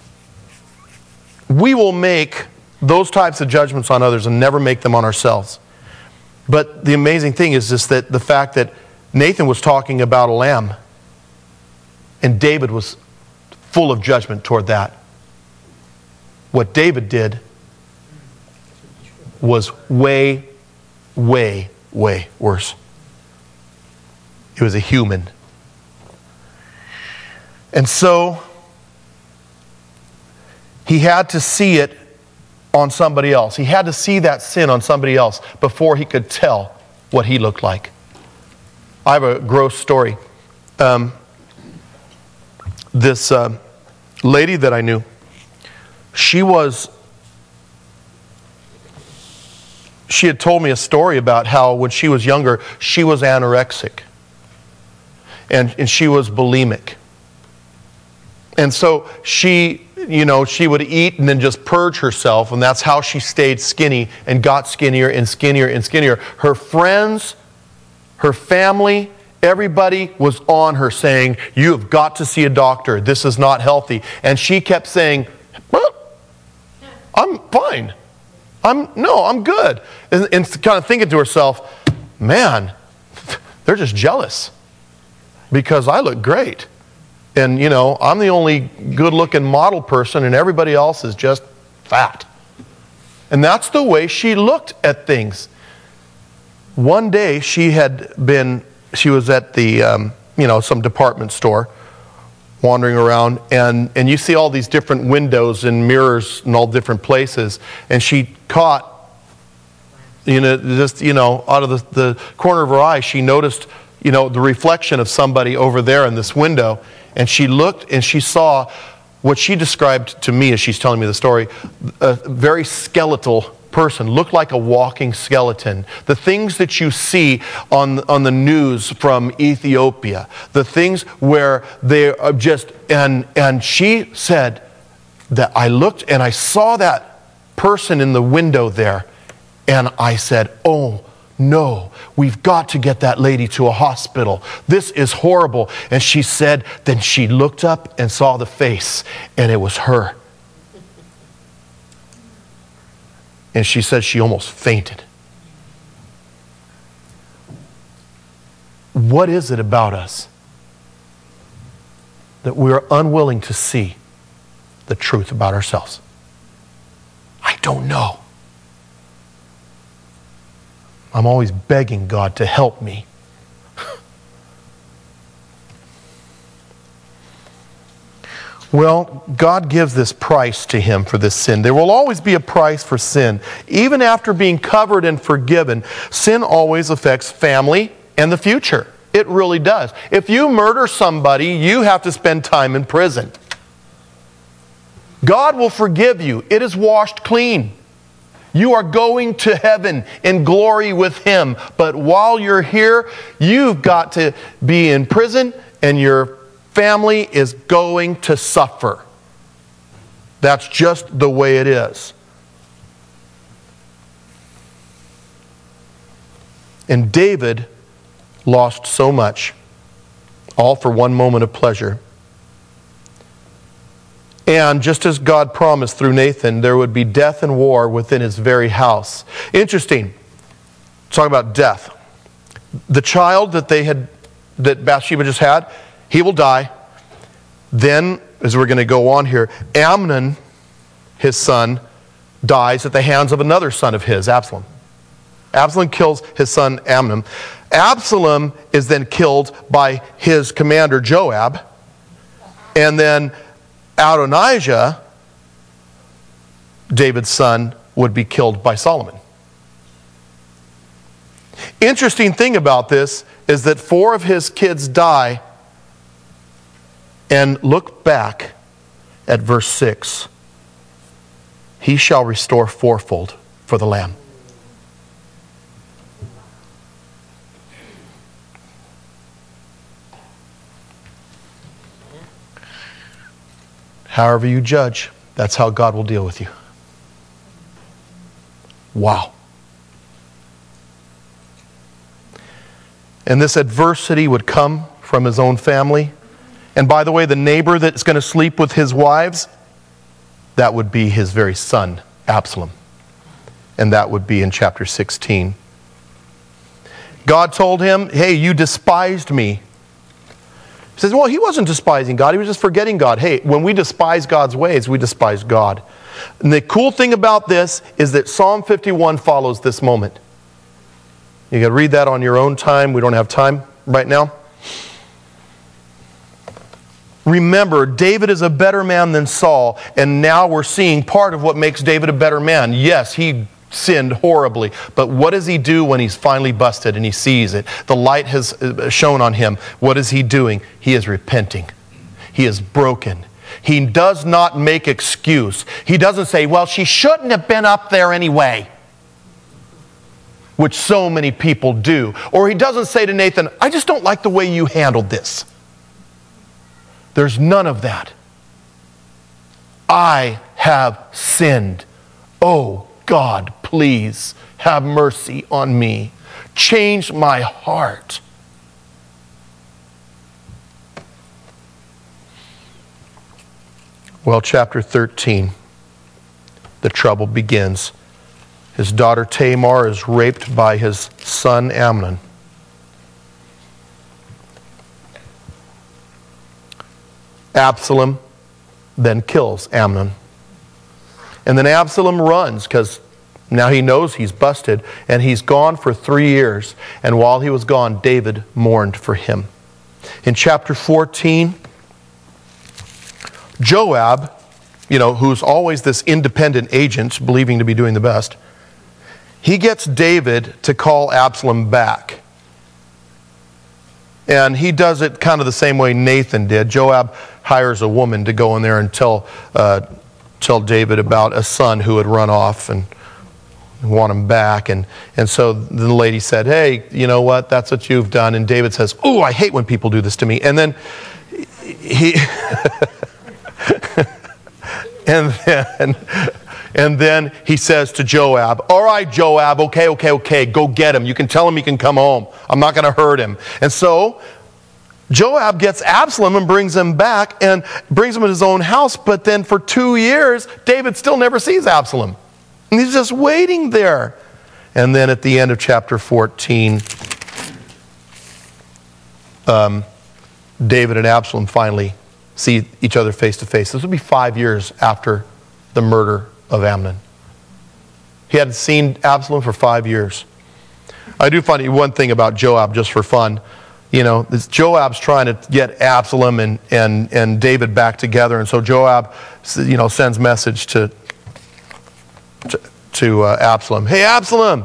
We will make those types of judgments on others and never make them on ourselves. But the amazing thing is just that the fact that Nathan was talking about a lamb, and David was full of judgment toward that. What David did was way, way, way worse. He was a human. And so he had to see it on somebody else. He had to see that sin on somebody else before he could tell what he looked like. I have a gross story. This lady that I knew, she had told me a story about how when she was younger, she was anorexic. And she was bulimic. And so she would eat and then just purge herself, and that's how she stayed skinny and got skinnier and skinnier and skinnier. Her friends, her family, everybody was on her saying, "You have got to see a doctor. This is not healthy." And she kept saying, "Well, I'm fine. I'm good." And kind of thinking to herself, man, they're just jealous because I look great. And, I'm the only good-looking model person, and everybody else is just fat. And that's the way she looked at things. One day, she was at the, some department store, wandering around, and you see all these different windows and mirrors in all different places, and she caught, out of the corner of her eye, she noticed, the reflection of somebody over there in this window, and she looked and she saw what she described to me as she's telling me the story, a very skeletal person, looked like a walking skeleton. The things that you see on the news from Ethiopia, the things where they are just, and she said that I looked and I saw that person in the window there, and I said, "Oh, no, we've got to get that lady to a hospital. This is horrible. And she said, then she looked up and saw the face, and it was her. And she said she almost fainted. What is it about us that we are unwilling to see the truth about ourselves? I don't know. I'm always begging God to help me. Well, God gives this price to him for this sin. There will always be a price for sin. Even after being covered and forgiven, sin always affects family and the future. It really does. If you murder somebody, you have to spend time in prison. God will forgive you. It is washed clean. You are going to heaven in glory with him. But while you're here, you've got to be in prison, and your family is going to suffer. That's just the way it is. And David lost so much, all for one moment of pleasure. And just as God promised through Nathan, there would be death and war within his very house. Interesting. Talk about death. The child that Bathsheba just had, he will die. Then, as we're going to go on here, Amnon, his son, dies at the hands of another son of his, Absalom. Absalom kills his son Amnon. Absalom is then killed by his commander Joab. And then Adonijah, David's son, would be killed by Solomon. Interesting thing about this is that 4 of his kids die. And look back at verse 6. He shall restore fourfold for the lamb. However you judge, that's how God will deal with you. Wow. And this adversity would come from his own family. And by the way, the neighbor that's going to sleep with his wives, that would be his very son, Absalom. And that would be in chapter 16. God told him, hey, you despised me. He says, well, he wasn't despising God. He was just forgetting God. Hey, when we despise God's ways, we despise God. And the cool thing about this is that Psalm 51 follows this moment. You can read that on your own time. We don't have time right now. Remember, David is a better man than Saul, and now we're seeing part of what makes David a better man. Yes, he sinned horribly, but what does he do when he's finally busted and he sees it? The light has shone on him. What is he doing? He is repenting. He is broken. He does not make excuse. He doesn't say, well, she shouldn't have been up there anyway, which so many people do. Or he doesn't say to Nathan, I just don't like the way you handled this. There's none of that. I have sinned. Oh, God, please have mercy on me. Change my heart. Well, chapter 13, the trouble begins. His daughter Tamar is raped by his son Amnon. Absalom then kills Amnon. And then Absalom runs because now he knows he's busted, and he's gone for 3 years. And while he was gone, David mourned for him. In chapter 14, Joab, who's always this independent agent, believing to be doing the best, he gets David to call Absalom back. And he does it kind of the same way Nathan did. Joab hires a woman to go in there and tell David about a son who had run off and want him back. And so the lady said, hey, you know what? That's what you've done. And David says, oh, I hate when people do this to me. And then And then he says to Joab, all right, Joab, okay, go get him. You can tell him he can come home. I'm not going to hurt him. And so Joab gets Absalom and brings him back and brings him in his own house. But then for 2 years, David still never sees Absalom. And he's just waiting there. And then at the end of chapter 14, David and Absalom finally see each other face to face. This would be 5 years after the murder of Amnon. He hadn't seen Absalom for 5 years. I do find one thing about Joab, just for fun. You know, Joab's trying to get Absalom and David back together, and so Joab, you know, sends message to Absalom. Hey, Absalom,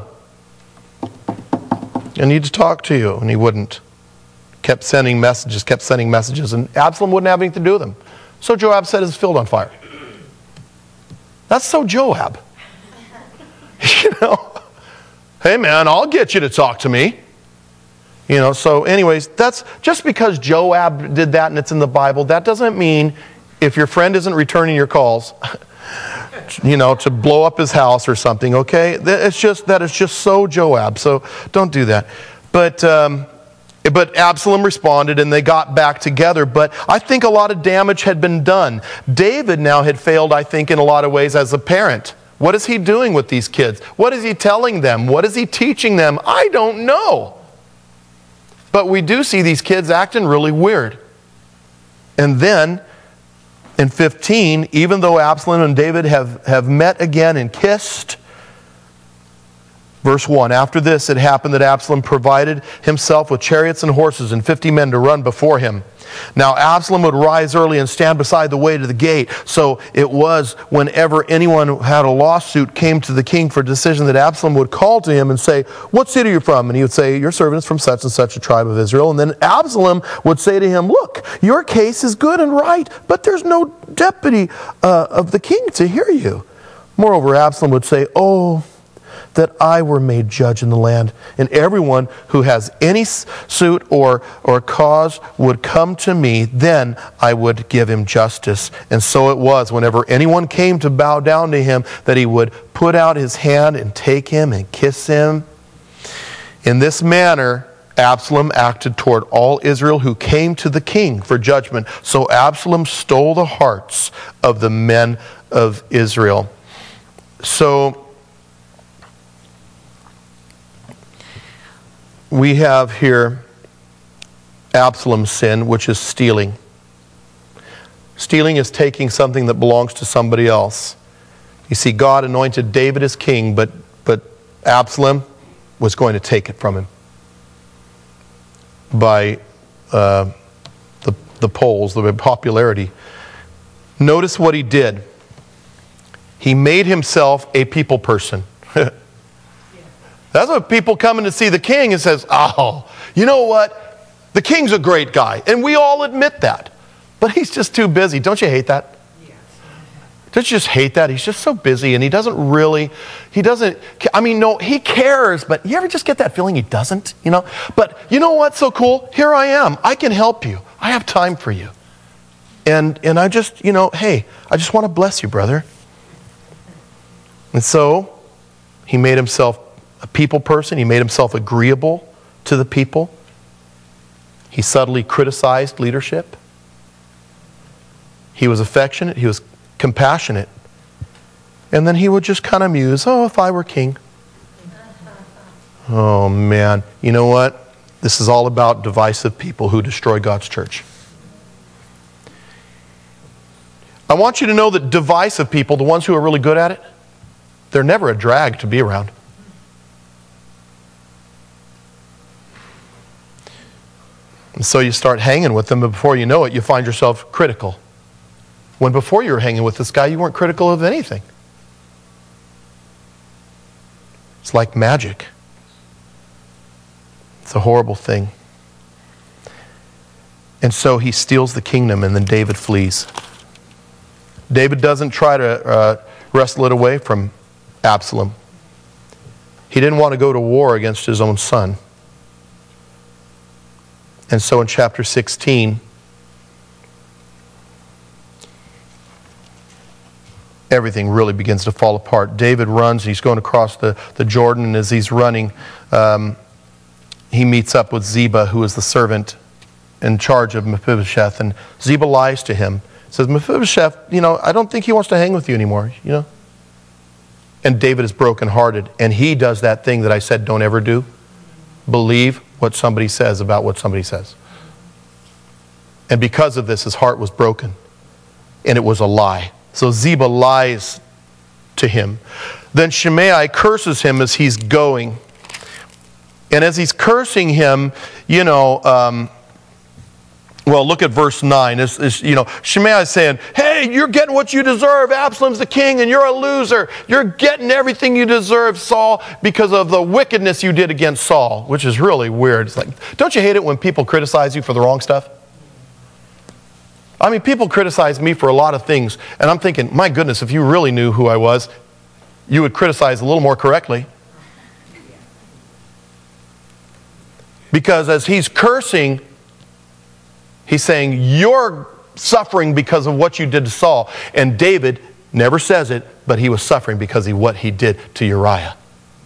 I need to talk to you. And he wouldn't. Kept sending messages, and Absalom wouldn't have anything to do with them. So Joab set his field on fire. That's so Joab. You know, hey man, I'll get you to talk to me. You know, so anyways, that's just because Joab did that and it's in the Bible, that doesn't mean if your friend isn't returning your calls, you know, to blow up his house or something, okay? It's just so Joab, so don't do that. But Absalom responded and they got back together. But I think a lot of damage had been done. David now had failed, I think, in a lot of ways as a parent. What is he doing with these kids? What is he telling them? What is he teaching them? I don't know. But we do see these kids acting really weird. And then in 15, even though Absalom and David have met again and kissed, verse 1, after this it happened that Absalom provided himself with chariots and horses and 50 men to run before him. Now Absalom would rise early and stand beside the way to the gate. So it was whenever anyone who had a lawsuit came to the king for a decision that Absalom would call to him and say, what city are you from? And he would say, your servant is from such and such a tribe of Israel. And then Absalom would say to him, look, your case is good and right, but there's no deputy of the king to hear you. Moreover, Absalom would say, oh, that I were made judge in the land, and everyone who has any suit or cause would come to me, then I would give him justice. And so it was, whenever anyone came to bow down to him, that he would put out his hand and take him and kiss him. In this manner, Absalom acted toward all Israel who came to the king for judgment. So Absalom stole the hearts of the men of Israel. So we have here Absalom's sin, which is stealing. Stealing is taking something that belongs to somebody else. You see, God anointed David as king, but Absalom was going to take it from him by the polls, the popularity. Notice what he did. He made himself a people person. That's what people coming to see the king and says, oh, you know what? The king's a great guy. And we all admit that. But he's just too busy. Don't you hate that? Yes. Don't you just hate that? He's just so busy and he cares, but you ever just get that feeling he doesn't, you know? But you know what's so cool? Here I am. I can help you. I have time for you. And I just, you know, hey, I just want to bless you, brother. And so he made himself a people person. He made himself agreeable to the people. He subtly criticized leadership. He was affectionate. He was compassionate. And then he would just kind of muse, oh, if I were king. Oh, man. You know what? This is all about divisive people who destroy God's church. I want you to know that divisive people, the ones who are really good at it, they're never a drag to be around. And so you start hanging with them, but before you know it, you find yourself critical. When before you were hanging with this guy, you weren't critical of anything. It's like magic. It's a horrible thing. And so he steals the kingdom, and then David flees. David doesn't try to wrestle it away from Absalom. He didn't want to go to war against his own son. And so in chapter 16, everything really begins to fall apart. David runs. He's going across the Jordan, and as he's running, he meets up with Ziba, who is the servant in charge of Mephibosheth. And Ziba lies to him. Says, Mephibosheth, I don't think he wants to hang with you anymore, And David is brokenhearted. And he does that thing that I said don't ever do. Believe what somebody says about what somebody says. And because of this, his heart was broken. And it was a lie. So Ziba lies to him. Then Shimei curses him as he's going. And as he's cursing him, look at verse 9. Shimei is saying, hey, you're getting what you deserve. Absalom's the king and you're a loser. You're getting everything you deserve, Saul, because of the wickedness you did against Saul, which is really weird. It's like, don't you hate it when people criticize you for the wrong stuff? I mean, people criticize me for a lot of things, and I'm thinking, my goodness, if you really knew who I was, you would criticize a little more correctly. Because as he's cursing, he's saying, you're suffering because of what you did to Saul. And David never says it, but he was suffering because of what he did to Uriah.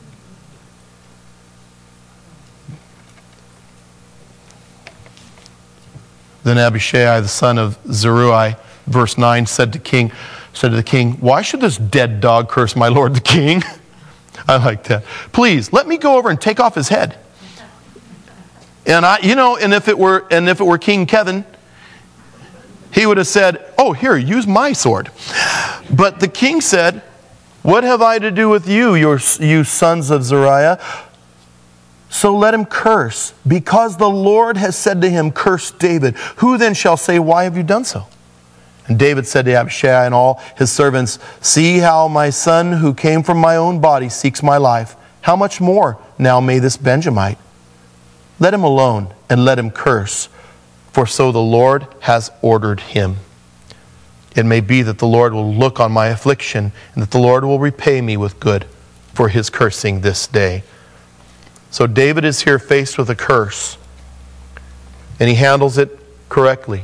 Then Abishai, the son of Zeruiah, verse 9, said to the king, why should this dead dog curse my lord the king? I like that. Please, let me go over and take off his head. And if it were King Kevin, he would have said, oh, here, use my sword. But the king said, what have I to do with you, you sons of Zeruiah? So let him curse, because the Lord has said to him, curse David. Who then shall say, why have you done so? And David said to Abishai and all his servants, see how my son who came from my own body seeks my life. How much more now may this Benjamite? Let him alone and let him curse, for so the Lord has ordered him. It may be that the Lord will look on my affliction, and that the Lord will repay me with good for his cursing this day. So David is here faced with a curse, and he handles it correctly.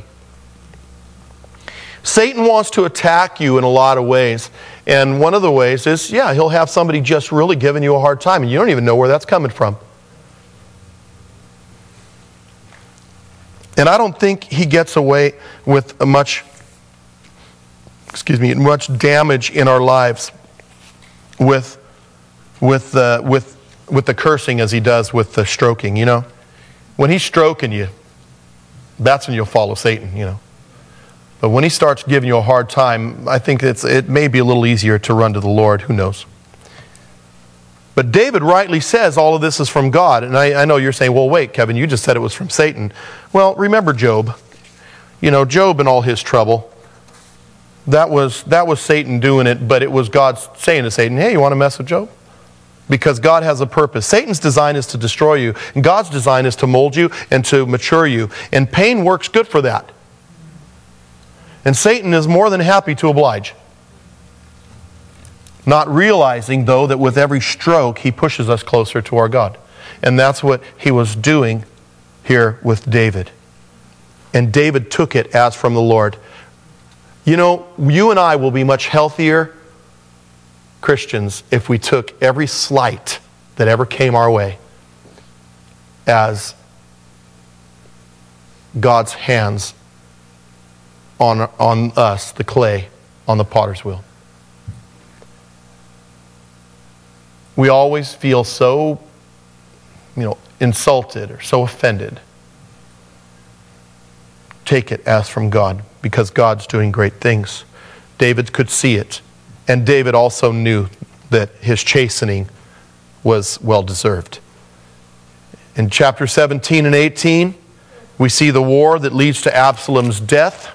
Satan wants to attack you in a lot of ways, and one of the ways is, he'll have somebody just really giving you a hard time, and you don't even know where that's coming from. And I don't think he gets away with much damage in our lives with the cursing as he does with the stroking, When he's stroking you, that's when you'll follow Satan, But when he starts giving you a hard time, I think it may be a little easier to run to the Lord. Who knows? But David rightly says all of this is from God. And I know you're saying, well, wait, Kevin, you just said it was from Satan. Well, remember Job. Job and all his trouble. That was Satan doing it, but it was God saying to Satan, hey, you want to mess with Job? Because God has a purpose. Satan's design is to destroy you, and God's design is to mold you and to mature you. And pain works good for that. And Satan is more than happy to oblige. Not realizing, though, that with every stroke, he pushes us closer to our God. And that's what he was doing here with David. And David took it as from the Lord. You and I will be much healthier Christians if we took every slight that ever came our way as God's hands on us, the clay, on the potter's wheel. We always feel so, insulted or so offended. Take it as from God, because God's doing great things. David could see it. And David also knew that his chastening was well-deserved. In chapter 17 and 18, we see the war that leads to Absalom's death.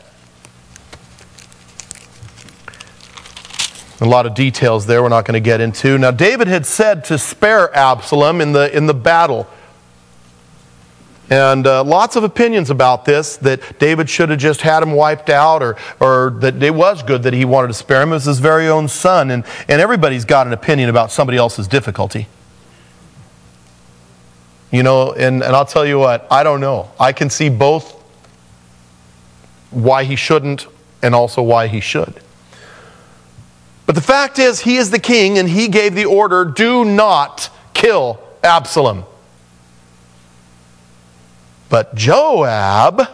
A lot of details there we're not going to get into. Now, David had said to spare Absalom in the battle. And lots of opinions about this, that David should have just had him wiped out, or that it was good that he wanted to spare him. It was his very own son. And everybody's got an opinion about somebody else's difficulty. And I'll tell you what, I don't know. I can see both why he shouldn't and also why he should. But the fact is, he is the king, and he gave the order, do not kill Absalom. But Joab,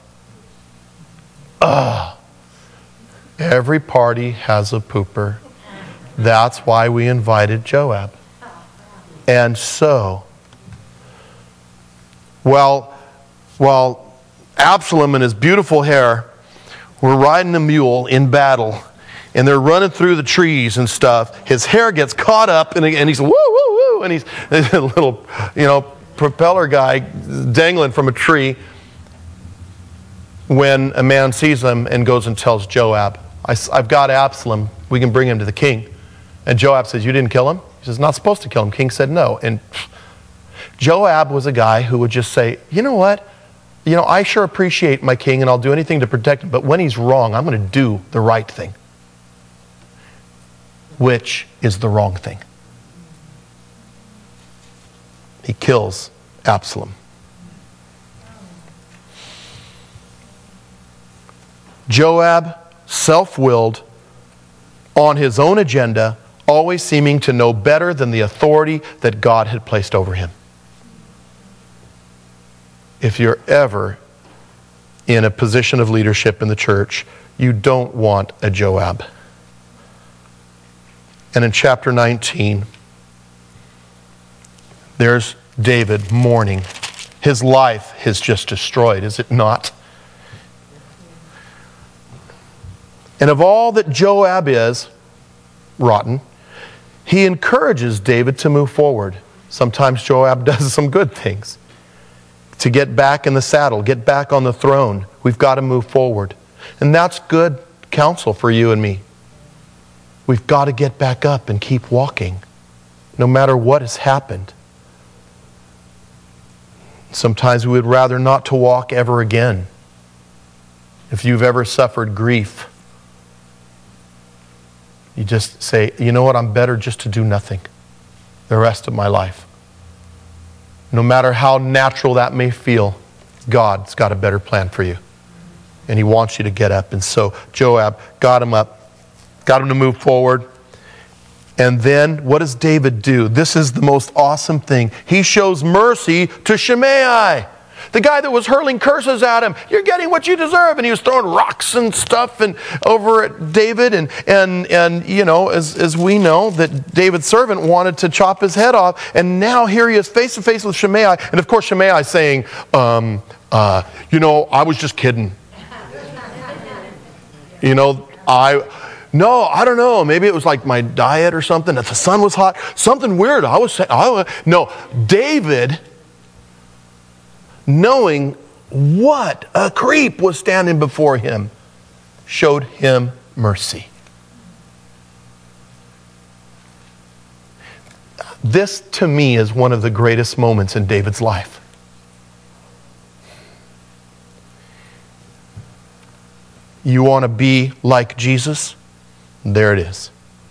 every party has a pooper. That's why we invited Joab. And so, while Absalom and his beautiful hair were riding a mule in battle, and they're running through the trees and stuff, his hair gets caught up, and he's woo, woo, woo, and he's a little, propeller guy dangling from a tree, when a man sees him and goes and tells Joab, I've got Absalom, we can bring him to the king. And Joab says, you didn't kill him? He says, not supposed to kill him. King said no. And Joab was a guy who would just say, you know what? I sure appreciate my king and I'll do anything to protect him, but when he's wrong, I'm going to do the right thing. Which is the wrong thing. He kills Absalom. Joab, self-willed, on his own agenda, always seeming to know better than the authority that God had placed over him. If you're ever in a position of leadership in the church, you don't want a Joab. And in chapter 19, there's David mourning. His life is just destroyed, is it not? And of all that Joab is, rotten, he encourages David to move forward. Sometimes Joab does some good things. To get back in the saddle, get back on the throne, we've got to move forward. And that's good counsel for you and me. We've got to get back up and keep walking, no matter what has happened. Sometimes we would rather not to walk ever again. If you've ever suffered grief, you just say, you know what, I'm better just to do nothing the rest of my life. No matter how natural that may feel, God's got a better plan for you. And he wants you to get up. And so Joab got him up, got him to move forward. And then what does David do? This is the most awesome thing. He shows mercy to Shimei, the guy that was hurling curses at him. You're getting what you deserve. And he was throwing rocks and stuff and over at David. And as we know, that David's servant wanted to chop his head off. And now here he is face to face with Shimei. And of course Shimei is saying, I was just kidding. No, I don't know. Maybe it was like my diet or something. If the sun was hot, something weird. No, David, knowing what a creep was standing before him, showed him mercy. This, to me, is one of the greatest moments in David's life. You want to be like Jesus? There it is.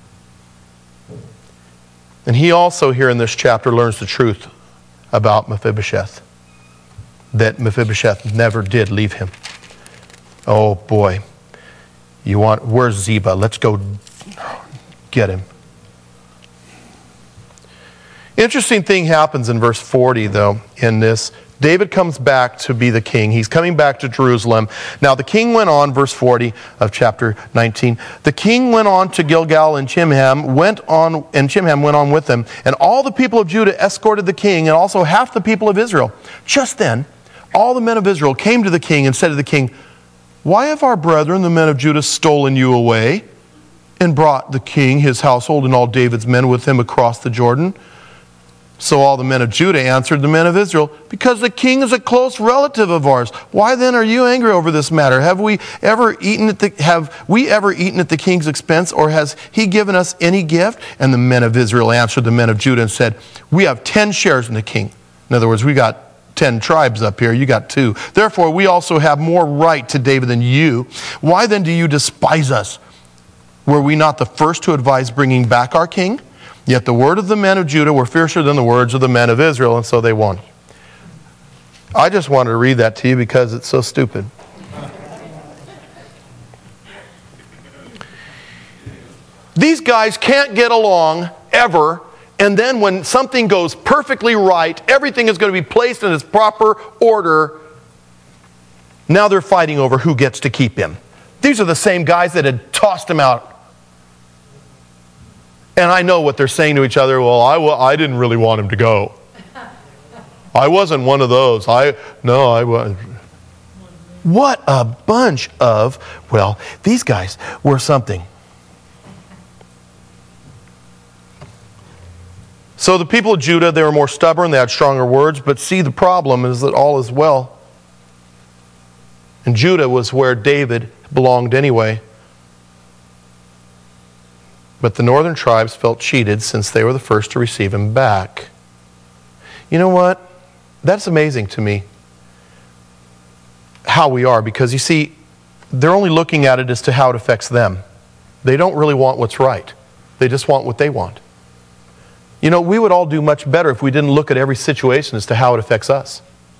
And he also, here in this chapter, learns the truth about Mephibosheth. That Mephibosheth never did leave him. Oh boy. Where's Ziba? Let's go get him. Interesting thing happens in verse 40, though, in this. David comes back to be the king. He's coming back to Jerusalem. Now the king went on, verse 40 of chapter 19. The king went on to Gilgal, and Chimham went on with him. And all the people of Judah escorted the king, and also half the people of Israel. Just then, all the men of Israel came to the king and said to the king, why have our brethren, the men of Judah, stolen you away and brought the king, his household, and all David's men with him across the Jordan? So all the men of Judah answered the men of Israel, because the king is a close relative of ours. Why then are you angry over this matter? Have we ever eaten at the king's expense, or has he given us any gift? And the men of Israel answered the men of Judah and said, we have 10 shares in the king. In other words, we got 10 tribes up here, you got 2. Therefore, we also have more right to David than you. Why then do you despise us? Were we not the first to advise bringing back our king? Yet the word of the men of Judah were fiercer than the words of the men of Israel, and so they won. I just wanted to read that to you because it's so stupid. These guys can't get along ever. And then when something goes perfectly right, everything is going to be placed in its proper order. Now they're fighting over who gets to keep him. These are the same guys that had tossed him out. And I know what they're saying to each other. Well, I didn't really want him to go. I wasn't one of those. I wasn't. What a bunch of, well, these guys were something. So the people of Judah, they were more stubborn, they had stronger words, but see, the problem is that all is well. And Judah was where David belonged anyway. But the northern tribes felt cheated since they were the first to receive him back. You know what? That's amazing to me, how we are, because you see, they're only looking at it as to how it affects them. They don't really want what's right. They just want what they want. You know, we would all do much better if we didn't look at every situation as to how it affects us.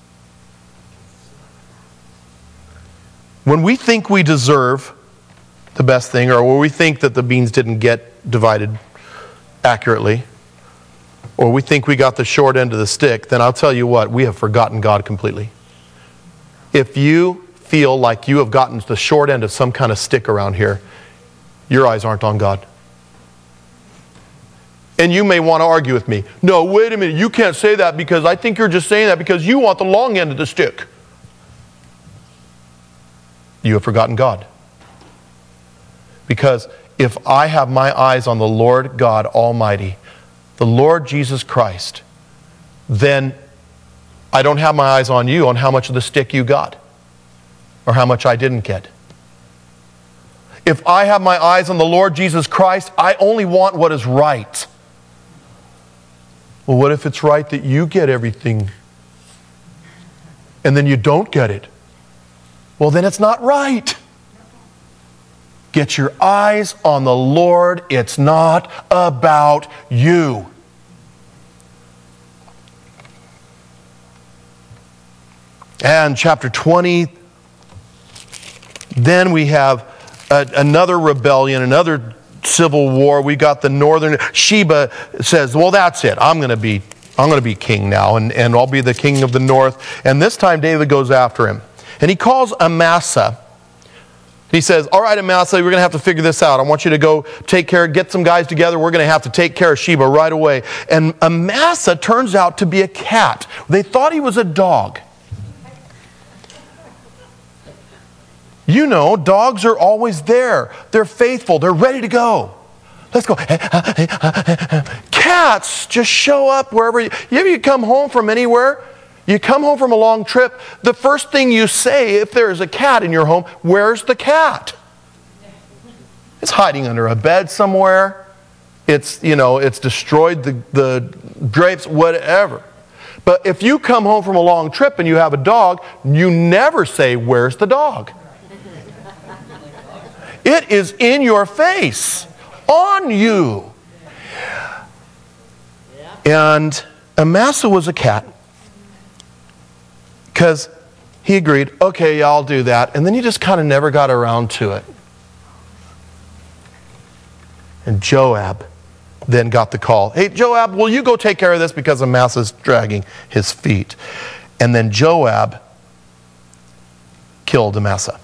When we think we deserve the best thing, or when we think that the beans didn't get divided accurately, or we think we got the short end of the stick, then I'll tell you what, we have forgotten God completely. If you feel like you have gotten the short end of some kind of stick around here, your eyes aren't on God. And you may want to argue with me. No, wait a minute, you can't say that because I think you're just saying that because you want the long end of the stick. You have forgotten God. Because if I have my eyes on the Lord God Almighty, the Lord Jesus Christ, then I don't have my eyes on you on how much of the stick you got or how much I didn't get. If I have my eyes on the Lord Jesus Christ, I only want what is right. Well, what if it's right that you get everything and then you don't get it? Well, then it's not right. Get your eyes on the Lord. It's not about you. And chapter 20, then we have another rebellion, another civil war. We got the northern. Sheba says, well, that's it. I'm going to be king now, and I'll be the king of the north. And this time David goes after him. And he calls Amasa. He says, all right, Amasa, we're going to have to figure this out. I want you to go get some guys together. We're going to have to take care of Sheba right away. And Amasa turns out to be a cat. They thought he was a dog. You know, dogs are always there. They're faithful. They're ready to go. Let's go. Cats just show up wherever you come home from anywhere. You come home from a long trip, the first thing you say if there's a cat in your home, where's the cat? It's hiding under a bed somewhere. It's destroyed the drapes, whatever. But if you come home from a long trip and you have a dog, you never say, where's the dog? It is in your face, on you. And Amasa was a cat. Because he agreed, okay, yeah, I'll do that. And then he just kind of never got around to it. And Joab then got the call. Hey, Joab, will you go take care of this because Amasa's dragging his feet? And then Joab killed Amasa.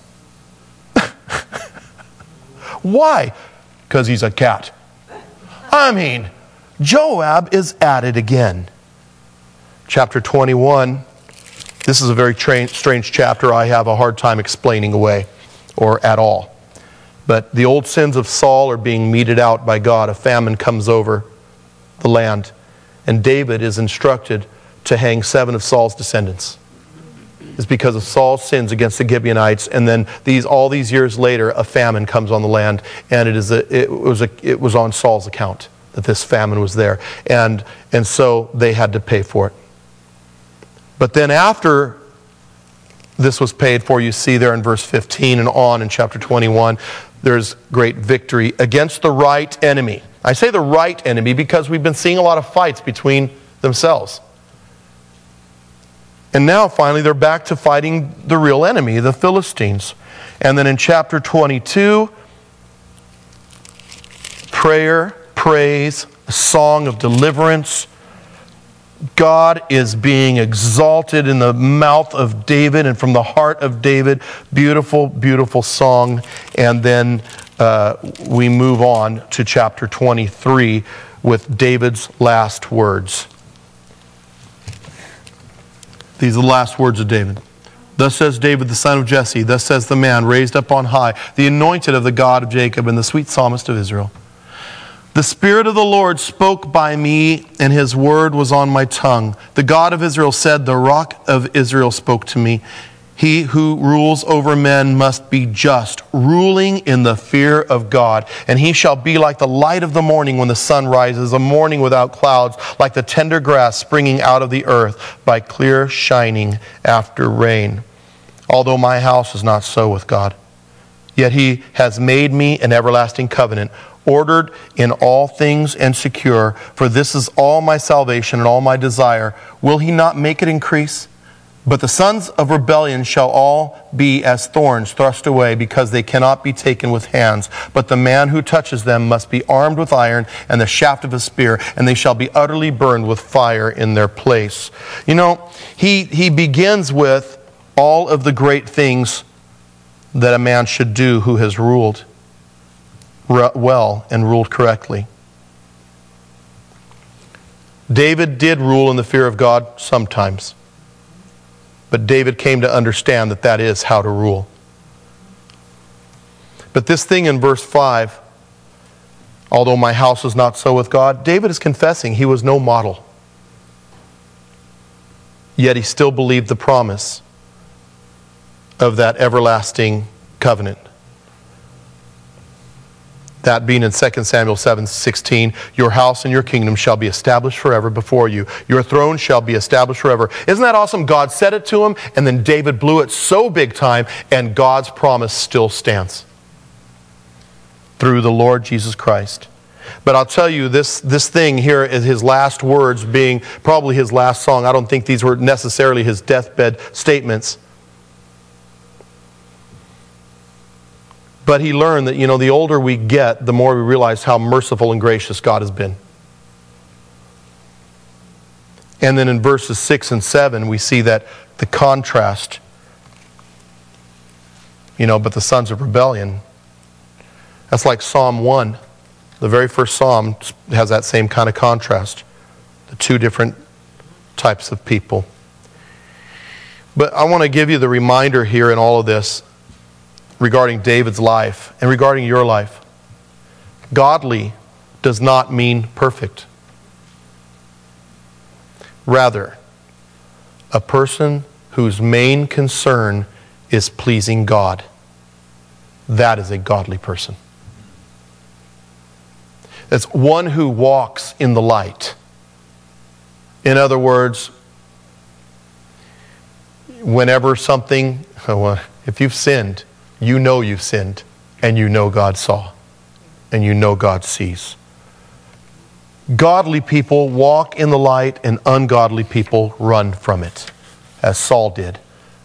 Why? Because he's a cat. I mean, Joab is at it again. Chapter 21. This is a very strange chapter I have a hard time explaining away, or at all. But the old sins of Saul are being meted out by God. A famine comes over the land, and David is instructed to hang 7 of Saul's descendants. It's because of Saul's sins against the Gibeonites, and then all these years later, a famine comes on the land, and it was on Saul's account that this famine was there, and so they had to pay for it. But then after this was paid for, you see there in verse 15 and on in chapter 21, there's great victory against the right enemy. I say the right enemy because we've been seeing a lot of fights between themselves. And now finally they're back to fighting the real enemy, the Philistines. And then in chapter 22, prayer, praise, a song of deliverance. God is being exalted in the mouth of David and from the heart of David. Beautiful, beautiful song. And then we move on to chapter 23 with David's last words. These are the last words of David. Thus says David, the son of Jesse, thus says the man raised up on high, the anointed of the God of Jacob and the sweet psalmist of Israel. The Spirit of the Lord spoke by me, and His word was on my tongue. The God of Israel said, the rock of Israel spoke to me. He who rules over men must be just, ruling in the fear of God. And he shall be like the light of the morning when the sun rises, a morning without clouds, like the tender grass springing out of the earth by clear shining after rain. Although my house is not so with God, yet He has made me an everlasting covenant, ordered in all things and secure. For this is all my salvation and all my desire. Will He not make it increase? But the sons of rebellion shall all be as thorns thrust away, because they cannot be taken with hands. But the man who touches them must be armed with iron and the shaft of a spear, and they shall be utterly burned with fire in their place. You know, he begins with all of the great things that a man should do who has ruled well and ruled correctly. David did rule in the fear of God sometimes. But David came to understand that that is how to rule. But this thing in verse 5, although my house is not so with God, David is confessing he was no model. Yet he still believed the promise of that everlasting covenant. That being in 2 Samuel 7:16, your house and your kingdom shall be established forever before you. Your throne shall be established forever. Isn't that awesome? God said it to him, and then David blew it so big time, and God's promise still stands through the Lord Jesus Christ. But I'll tell you, this thing here is his last words, being probably his last song. I don't think these were necessarily his deathbed statements. But he learned that, the older we get, the more we realize how merciful and gracious God has been. And then in verses 6 and 7, we see that the contrast, but the sons of rebellion, that's like Psalm 1. The very first psalm has that same kind of contrast. The two different types of people. But I want to give you the reminder here in all of this, regarding David's life and regarding your life. Godly does not mean perfect. Rather, a person whose main concern is pleasing God. That is a godly person. It's one who walks in the light. In other words, whenever something, if you've sinned, you know you've sinned, and you know God saw, and you know God sees. Godly people walk in the light, and ungodly people run from it, as Saul did.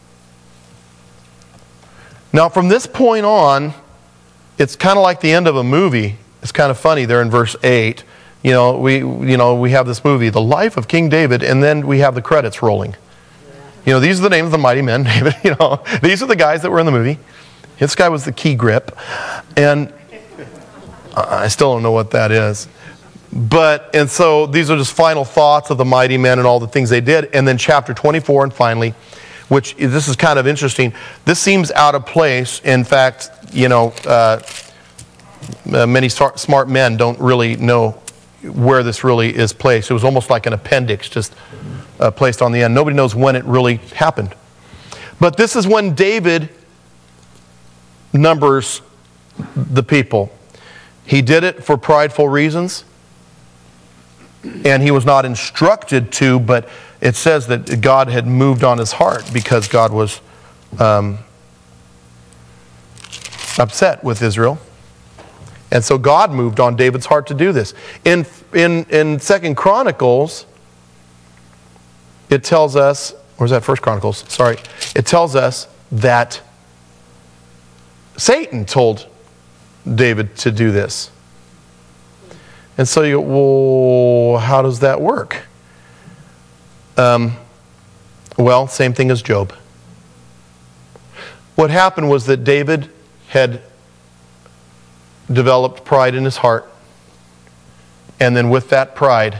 Now, from this point on, it's kind of like the end of a movie. It's kind of funny there in verse 8. We have this movie, The Life of King David, and then we have the credits rolling. These are the names of the mighty men, David. These are the guys that were in the movie. This guy was the key grip, and I still don't know what that is. And so these are just final thoughts of the mighty men and all the things they did. And then chapter 24, and finally, which this is kind of interesting. This seems out of place. In fact, many smart men don't really know where this really is placed. It was almost like an appendix, just placed on the end. Nobody knows when it really happened. But this is when David numbers the people. He did it for prideful reasons, and he was not instructed to, but it says that God had moved on his heart because God was upset with Israel. And so God moved on David's heart to do this. In 2 Chronicles, it tells us, or is that 1 Chronicles? Sorry. It tells us that Satan told David to do this. And so you go, well, how does that work? Well, same thing as Job. What happened was that David had developed pride in his heart. And then with that pride,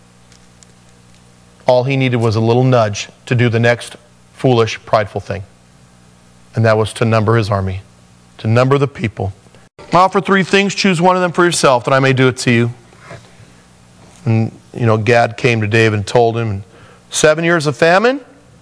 all he needed was a little nudge to do the next foolish, prideful thing. And that was to number his army, to number the people. I offer 3 things. Choose one of them for yourself, that I may do it to you. And, Gad came to David and told him, 7 years of famine,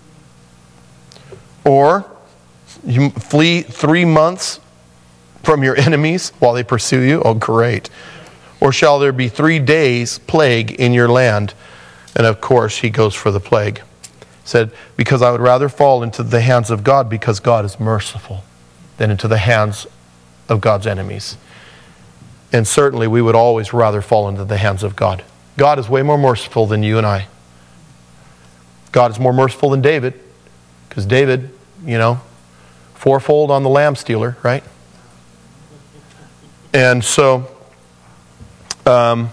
or you flee 3 months from your enemies while they pursue you. Oh, great. Or shall there be 3 days plague in your land? And of course, he goes for the plague. He said, because I would rather fall into the hands of God, because God is merciful, than into the hands of God's enemies. And certainly we would always rather fall into the hands of God. God is way more merciful than you and I. God is more merciful than David, because David, fourfold on the lamb stealer, right? And so the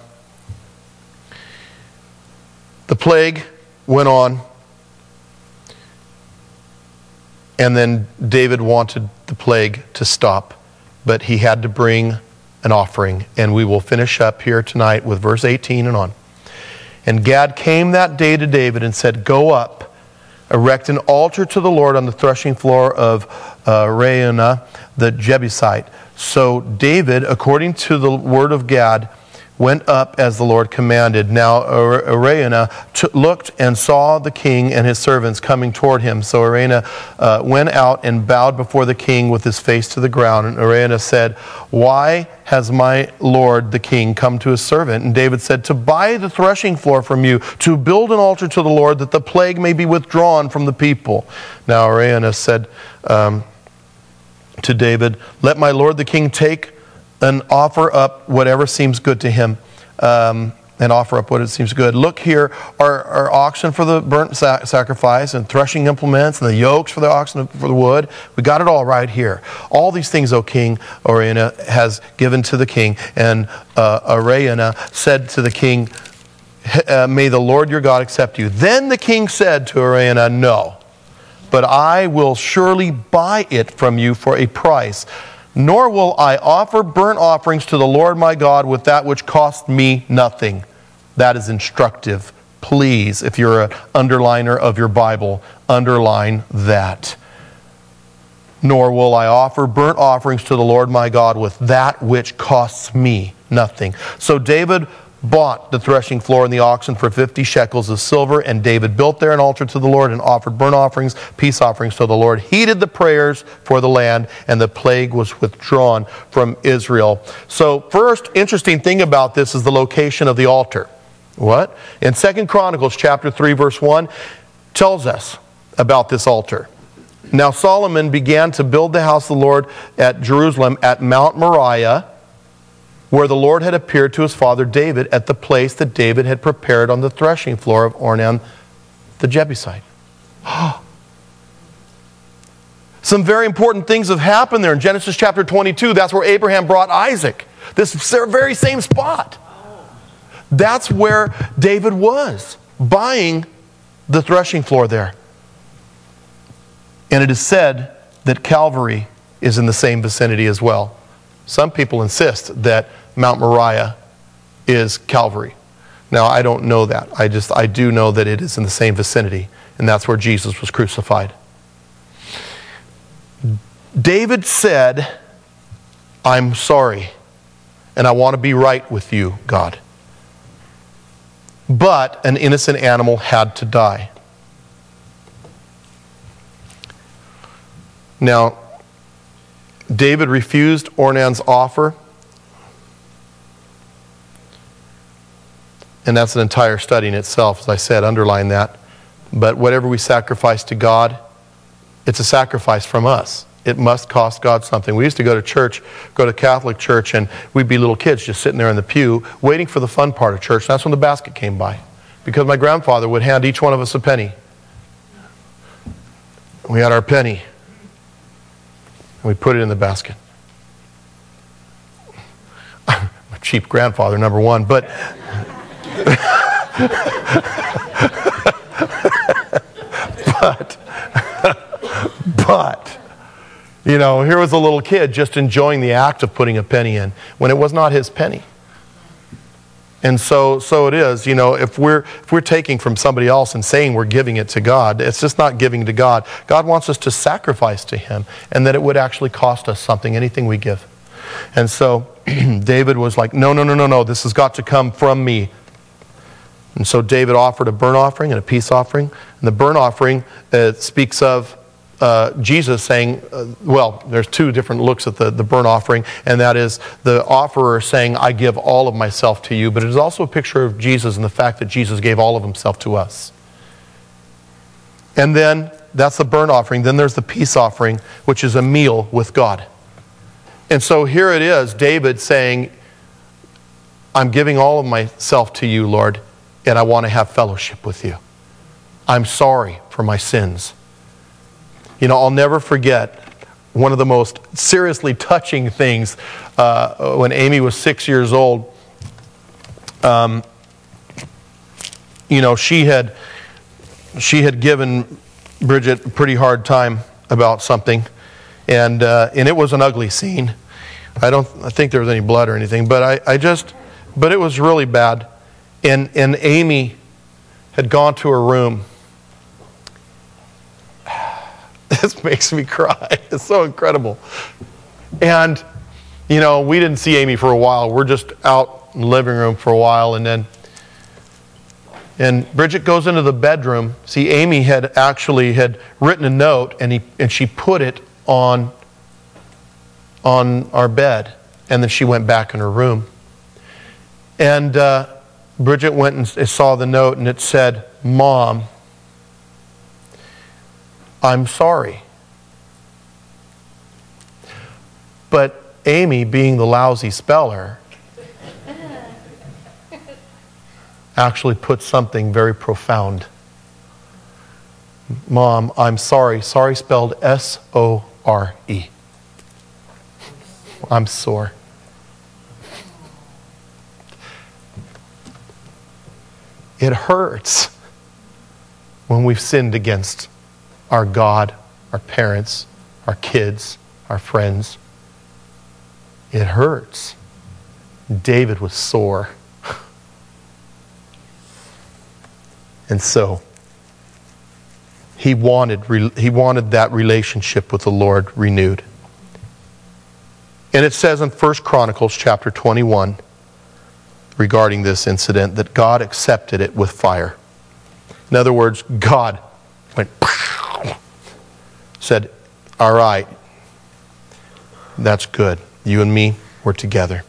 plague went on, and then David wanted the plague to stop, but he had to bring an offering. And we will finish up here tonight with verse 18 and on. And Gad came that day to David and said, go up, erect an altar to the Lord on the threshing floor of Araunah the Jebusite. So David, according to the word of Gad, went up as the Lord commanded. Now Araunah looked and saw the king and his servants coming toward him. So Araunah went out and bowed before the king with his face to the ground. And Araunah said, why has my lord the king come to his servant? And David said, to buy the threshing floor from you, to build an altar to the Lord, that the plague may be withdrawn from the people. Now Araunah said to David, let my lord the king take and offer up whatever seems good to him, and offer up what it seems good. Look here, our oxen for the burnt sacrifice, and threshing implements, and the yokes for the oxen for the wood. We got it all right here. All these things, O king, Araunah has given to the king. And Araunah said to the king, may the Lord your God accept you. Then the king said to Araunah, no, but I will surely buy it from you for a price. Nor will I offer burnt offerings to the Lord my God with that which cost me nothing. That is instructive. Please, if you're an underliner of your Bible, underline that. Nor will I offer burnt offerings to the Lord my God with that which costs me nothing. So David bought the threshing floor and the oxen for 50 shekels of silver, and David built there an altar to the Lord and offered burnt offerings, peace offerings to the Lord, heeded the prayers for the land, and the plague was withdrawn from Israel. So first interesting thing about this is the location of the altar. What? In 2 Chronicles chapter 3 verse 1 tells us about this altar. Now Solomon began to build the house of the Lord at Jerusalem at Mount Moriah, where the Lord had appeared to his father David at the place that David had prepared on the threshing floor of Ornan the Jebusite. Some very important things have happened there. In Genesis chapter 22, that's where Abraham brought Isaac. This very same spot. That's where David was, buying the threshing floor there. And it is said that Calvary is in the same vicinity as well. Some people insist that Mount Moriah is Calvary. Now, I don't know that. I do know that it is in the same vicinity, and that's where Jesus was crucified. David said, I'm sorry, and I want to be right with you, God. But an innocent animal had to die. Now, David refused Ornan's offer. And that's an entire study in itself, as I said, underline that. But whatever we sacrifice to God, it's a sacrifice from us. It must cost God something. We used to go to church, go to Catholic church, and we'd be little kids just sitting there in the pew, waiting for the fun part of church. That's when the basket came by. Because my grandfather would hand each one of us a penny. We had our penny. And we put it in the basket. My cheap grandfather, number one, but but you know, here was a little kid just enjoying the act of putting a penny in when it was not his penny. And so it is, you know, if we're taking from somebody else and saying we're giving it to God, it's just not giving to God. God wants us to sacrifice to Him, and that it would actually cost us something, anything we give. And so David was like, no, this has got to come from me. And so David offered a burnt offering and a peace offering. And the burnt offering speaks of Jesus saying, well, there's two different looks at the burnt offering, and that is the offerer saying, I give all of myself to you, but it is also a picture of Jesus and the fact that Jesus gave all of himself to us. And then, that's the burnt offering. Then there's the peace offering, which is a meal with God. And so here it is, David saying, I'm giving all of myself to you, Lord, and I want to have fellowship with you. I'm sorry for my sins. You know, I'll never forget one of the most seriously touching things when Amy was 6 years old. You know, she had given Bridget a pretty hard time about something, and it was an ugly scene. I think there was any blood or anything, but but it was really bad. And Amy had gone to her room. This makes me cry. It's so incredible. And, you know, we didn't see Amy for a while. We're just out in the living room for a while, and Bridget goes into the bedroom. See, Amy had written a note, and she put it on our bed, and then she went back in her room. And Bridget went and saw the note, and it said, Mom, I'm sorry. But Amy, being the lousy speller, actually put something very profound. Mom, I'm sorry. Sorry spelled S-O-R-E. I'm sore. It hurts when we've sinned against our God, our parents, our kids, our friends. It hurts. David was sore. And so he wanted that relationship with the Lord renewed. And it says in 1 Chronicles chapter 21 regarding this incident that God accepted it with fire. In other words, God went, said, all right, that's good. You and me, we're together.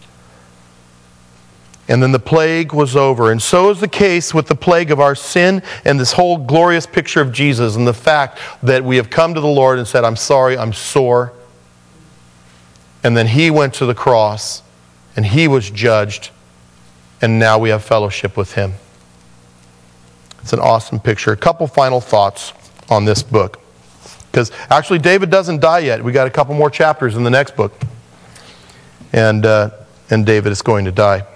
And then the plague was over. And so is the case with the plague of our sin and this whole glorious picture of Jesus and the fact that we have come to the Lord and said, I'm sorry, I'm sore. And then He went to the cross and He was judged, and now we have fellowship with Him. It's an awesome picture. A couple final thoughts on this book. Because actually David doesn't die yet. We got a couple more chapters in the next book. And David is going to die.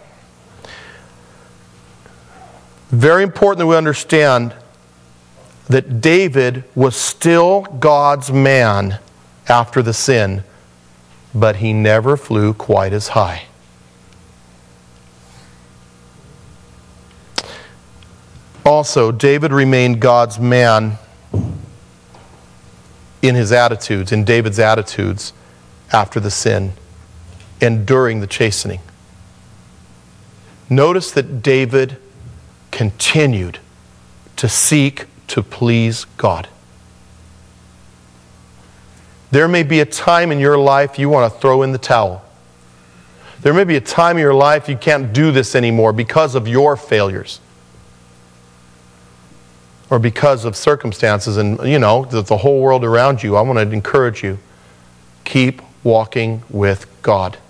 Very important that we understand that David was still God's man after the sin, but he never flew quite as high. Also, David remained God's man in his attitudes, in David's attitudes after the sin and during the chastening. Notice that David continued to seek to please God. There may be a time in your life you want to throw in the towel. There may be a time in your life you can't do this anymore because of your failures. Or because of circumstances and, you know, the whole world around you. I want to encourage you. Keep walking with God.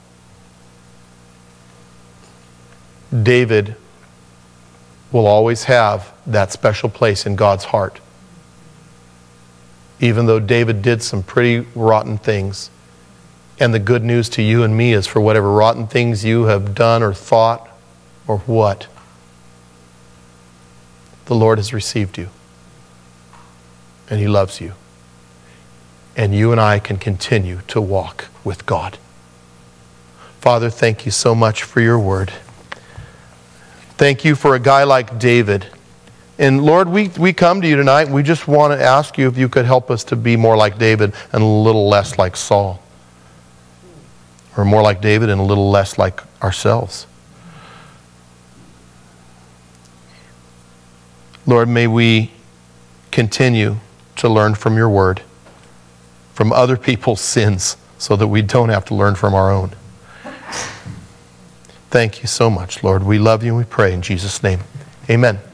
David will always have that special place in God's heart. Even though David did some pretty rotten things, And the good news to you and me is for whatever rotten things you have done or thought or what, the Lord has received you. And He loves you. And you and I can continue to walk with God. Father, thank you so much for your word. Thank you for a guy like David. And Lord, we come to you tonight. We just want to ask you if you could help us to be more like David and a little less like Saul. Or more like David and a little less like ourselves. Lord, may we continue to learn from your word, from other people's sins, so that we don't have to learn from our own. Thank you so much, Lord. We love you and we pray in Jesus' name. Amen.